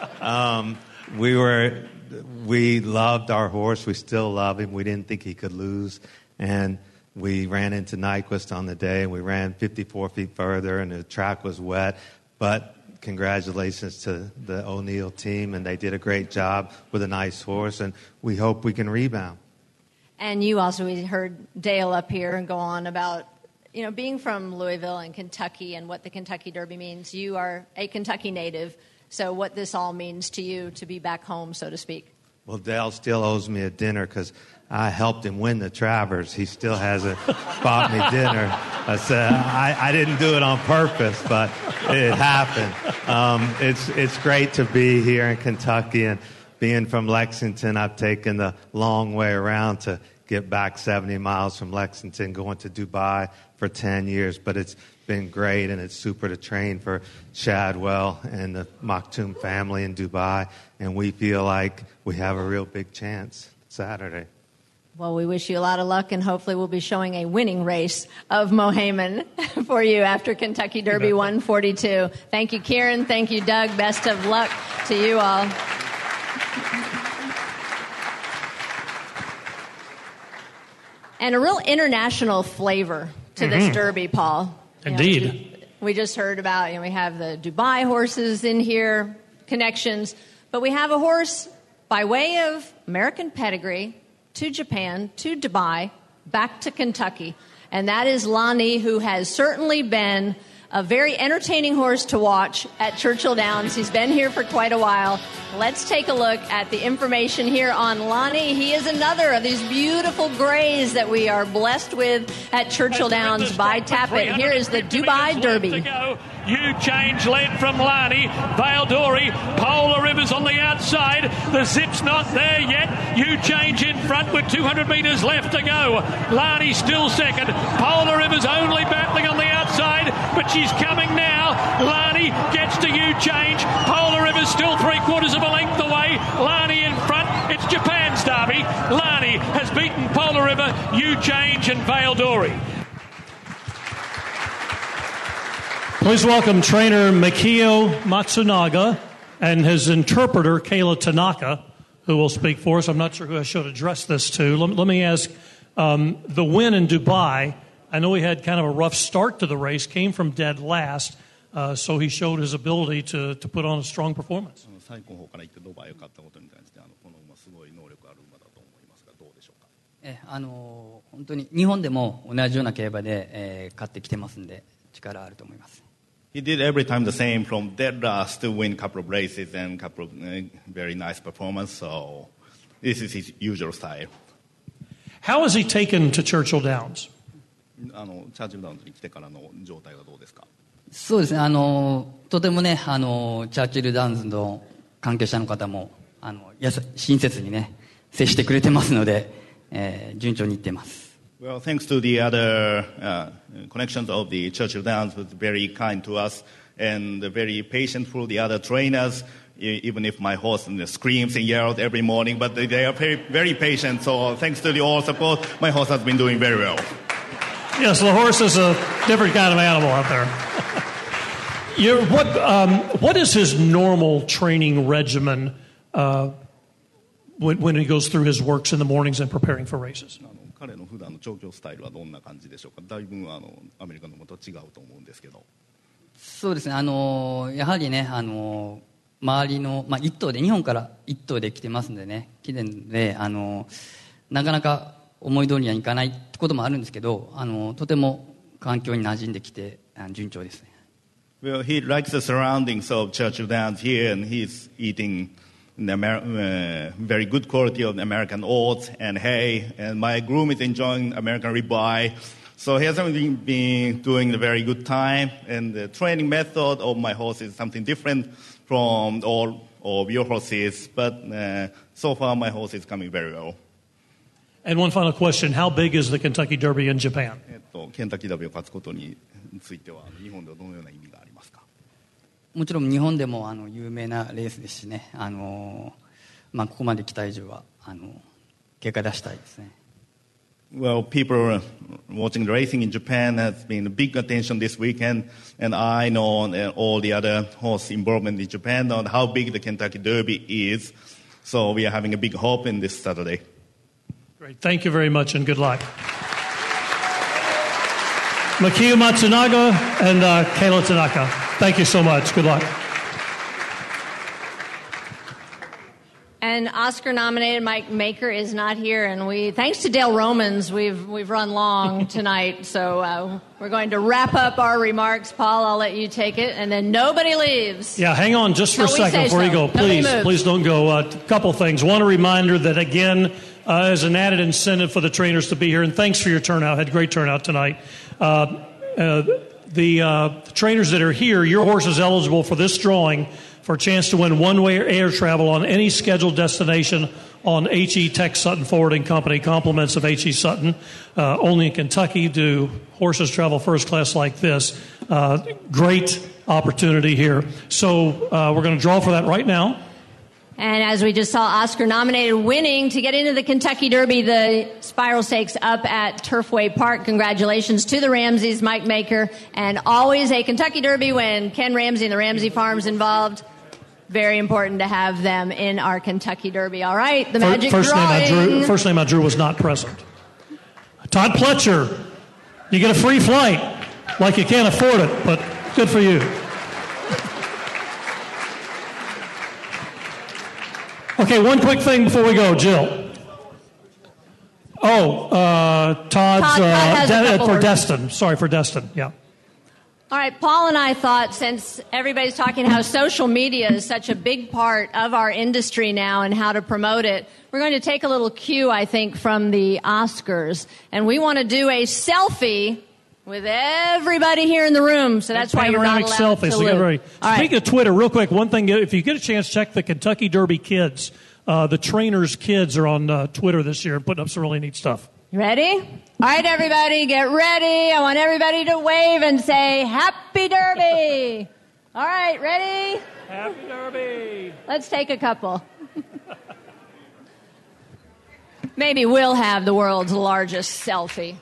We loved our horse. We still love him. We didn't think he could lose, and we ran into Nyquist on the day, and we ran 54 feet further, and the track was wet. But congratulations to the O'Neill team, and they did a great job with a nice horse, and we hope we can rebound. And you also heard Dale up here and go on about, being from Louisville and Kentucky and what the Kentucky Derby means. You are a Kentucky native, so what this all means to you to be back home, so to speak. Well, Dale still owes me a dinner because I helped him win the Travers. He still hasn't bought me dinner. I said I didn't do it on purpose, but it happened. It's great to be here in Kentucky, and being from Lexington, I've taken the long way around to get back 70 miles from Lexington, going to Dubai for 10 years. But it's been great, and it's super to train for Shadwell and the Maktoum family in Dubai. And we feel like we have a real big chance Saturday. Well, we wish you a lot of luck, and hopefully we'll be showing a winning race of Mohamed for you after Kentucky Derby 142. Thank you, Kieran. Thank you, Doug. Best of luck to you all. And a real international flavor to this Derby, Paul. Indeed. We just heard about, we have the Dubai horses in here, connections, but we have a horse by way of American pedigree, to Japan, to Dubai, back to Kentucky. And that is Lonnie, who has certainly been a very entertaining horse to watch at Churchill Downs. He's been here for quite a while. Let's take a look at the information here on Lonnie. He is another of these beautiful grays that we are blessed with at Churchill Downs by Tappet. Here is the Dubai Derby. You change led from Lonnie. Vale Dory, Polar Rivers on the outside. The zip's not there yet. You change in front with 200 metres left to go. Lonnie still second. Polar Rivers only battling on the outside, but she's coming now. Lonnie gets to You Change. Polar Rivers still 3/4 of a length away. Lonnie in front. It's Japan's Derby. Lonnie has beaten Polar River, You Change, and Vale Dory. Please welcome trainer Mikio Matsunaga and his interpreter, Kayla Tanaka, who will speak for us. I'm not sure who I should address this to. Let me ask, the win in Dubai, I know he had kind of a rough start to the race, came from dead last, so he showed his ability to put on a strong performance. 最高峰から行ってドバイを勝ったことに関してこの馬すごい能力ある馬だと思いますがどうでしょうか。 本当に日本でも同じような競馬で、勝ってきてますんで力あると思います。 He did every time the same from dead last to win a couple of races and a couple of very nice performance. So this is his usual style. How is he taken to Churchill Downs? チャーチルダウンズに来てからの状態はどうですか。 そうですね。とてもね、チャーチルダウンズの関係者の方も親切にね接してくれてますので、順調にいってます。 Well, thanks to the other connections of the Churchill Downs, was very kind to us and very patient for the other trainers. Even if my horse screams and yells every morning, but they are very, very patient. So thanks to the all support, my horse has been doing very well. Yes, the horse is a different kind of animal out there. What is his normal training regimen when he goes through his works in the mornings and preparing for races? 彼の普段の調教スタイルはどんな感じでしょうか。だいぶアメリカの馬と違うと思うんですけど。 そうですね。やはりね、周りの一頭で日本から一頭で来てますんでね、来てるんでなかなか思い通りにはいかないってこともあるんですけど、とても環境に馴染んできて順調ですね。 Well, he likes the surroundings of Churchill Downs here, and he's eating very good quality of American oats and hay. And my groom is enjoying American ribeye. So he hasn't been doing a very good time. And the training method of my horse is something different from all of your horses. But so far, my horse is coming very well. And one final question. How big is the Kentucky Derby in Japan? ケンタッキーダービーを勝つことについては、日本ではどのような意味がありますか。 もちろん日本でも有名なレースですしね、ここまで来た以上は結果出したいですね。 Well, people watching the racing in Japan has been a big attention this weekend, and I know all the other horse involvement in Japan know how big the Kentucky Derby is. So we are having a big hope in this Saturday. Great. Thank you very much and good luck. Mikio Matsunaga and Kayla Tanaka. Thank you so much. Good luck. And Oscar-nominated Mike Maker is not here, and thanks to Dale Romans, we've run long tonight, so we're going to wrap up our remarks. Paul, I'll let you take it, and then nobody leaves. Yeah, hang on just for a second before you go. Please don't go. A couple things. One, a reminder that, again, as an added incentive for the trainers to be here, and thanks for your turnout. Had great turnout tonight. The trainers that are here, your horse is eligible for this drawing for a chance to win one-way air travel on any scheduled destination on H.E. Tech Sutton Forwarding Company, compliments of H.E. Sutton. Only in Kentucky do horses travel first class like this. Great opportunity here. So we're going to draw for that right now. And as we just saw, Oscar-nominated winning to get into the Kentucky Derby, the Spiral Stakes up at Turfway Park. Congratulations to the Ramseys, Mike Maker, and always a Kentucky Derby when Ken Ramsey and the Ramsey Farms involved. Very important to have them in our Kentucky Derby. All right, the magic drawing. First name I drew was not present. Todd Pletcher, you get a free flight. Like you can't afford it, but good for you. Okay, one quick thing before we go, Jill. Todd's Todd has a couple for words. Destin. Sorry, for Destin. Yeah. All right, Paul and I thought, since everybody's talking how social media is such a big part of our industry now and how to promote it, we're going to take a little cue, I think, from the Oscars. And we want to do a selfie with everybody here in the room. So that's why you're not Panoramic allowed selfie. to So get loop. ready. All right. Speaking of Twitter, real quick, one thing, if you get a chance, check the Kentucky Derby kids. The trainers' kids are on Twitter this year and putting up some really neat stuff. You ready? All right, everybody, get ready. I want everybody to wave and say, Happy Derby. All right, ready? Happy Derby. Let's take a couple. Maybe we'll have the world's largest selfie.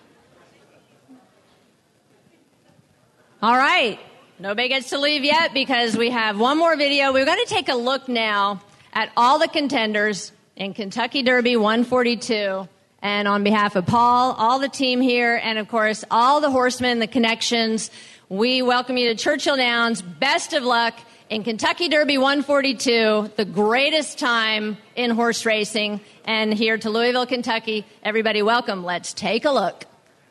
All right. Nobody gets to leave yet because we have one more video. We're going to take a look now at all the contenders in Kentucky Derby 142. And on behalf of Paul, all the team here, and of course, all the horsemen, the connections, we welcome you to Churchill Downs. Best of luck in Kentucky Derby 142, the greatest time in horse racing. And here to Louisville, Kentucky, everybody welcome. Let's take a look.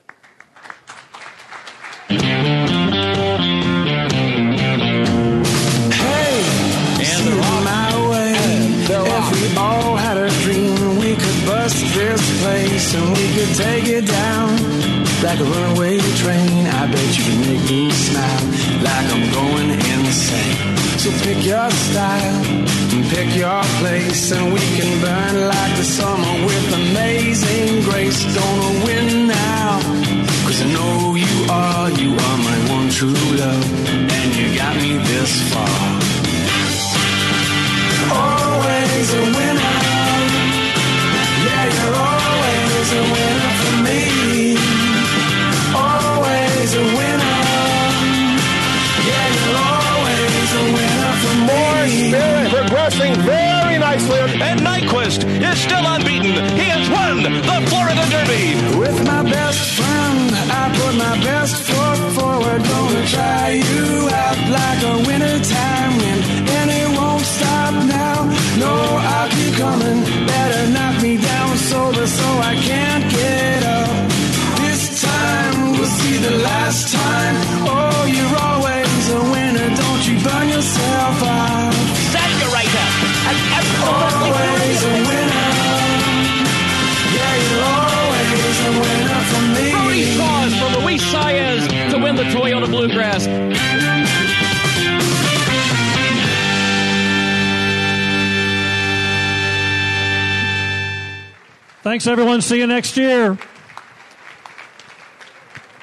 And they're on my way. If we all had a dream, we could bust this place and we could take it down like a runaway train. I bet you can make me smile like I'm going insane. So pick your style and pick your place, and we can burn like the summer with amazing grace. Gonna win now, 'cause I know you are my one true love, and you got me this far. Always a winner. Yeah, you're always a winner for me. Always a winner. Yeah, you're always a winner for me. More Spirit progressing very nicely. And Nyquist is still unbeaten. He has won the Florida Derby. With my best friend, I put my best foot forward. Gonna try you out like a wintertime wind. And it won't stop now. No, I'll keep coming. Better knock me down sober so I can't get up. This time will see the last time. Oh, you're always a winner. Don't you burn yourself out. Stand your right up. Always a winner. Yeah, you're always a winner for me. Brody Scars for Luis Saez to win the Toyota Bluegrass. Thanks, everyone. See you next year.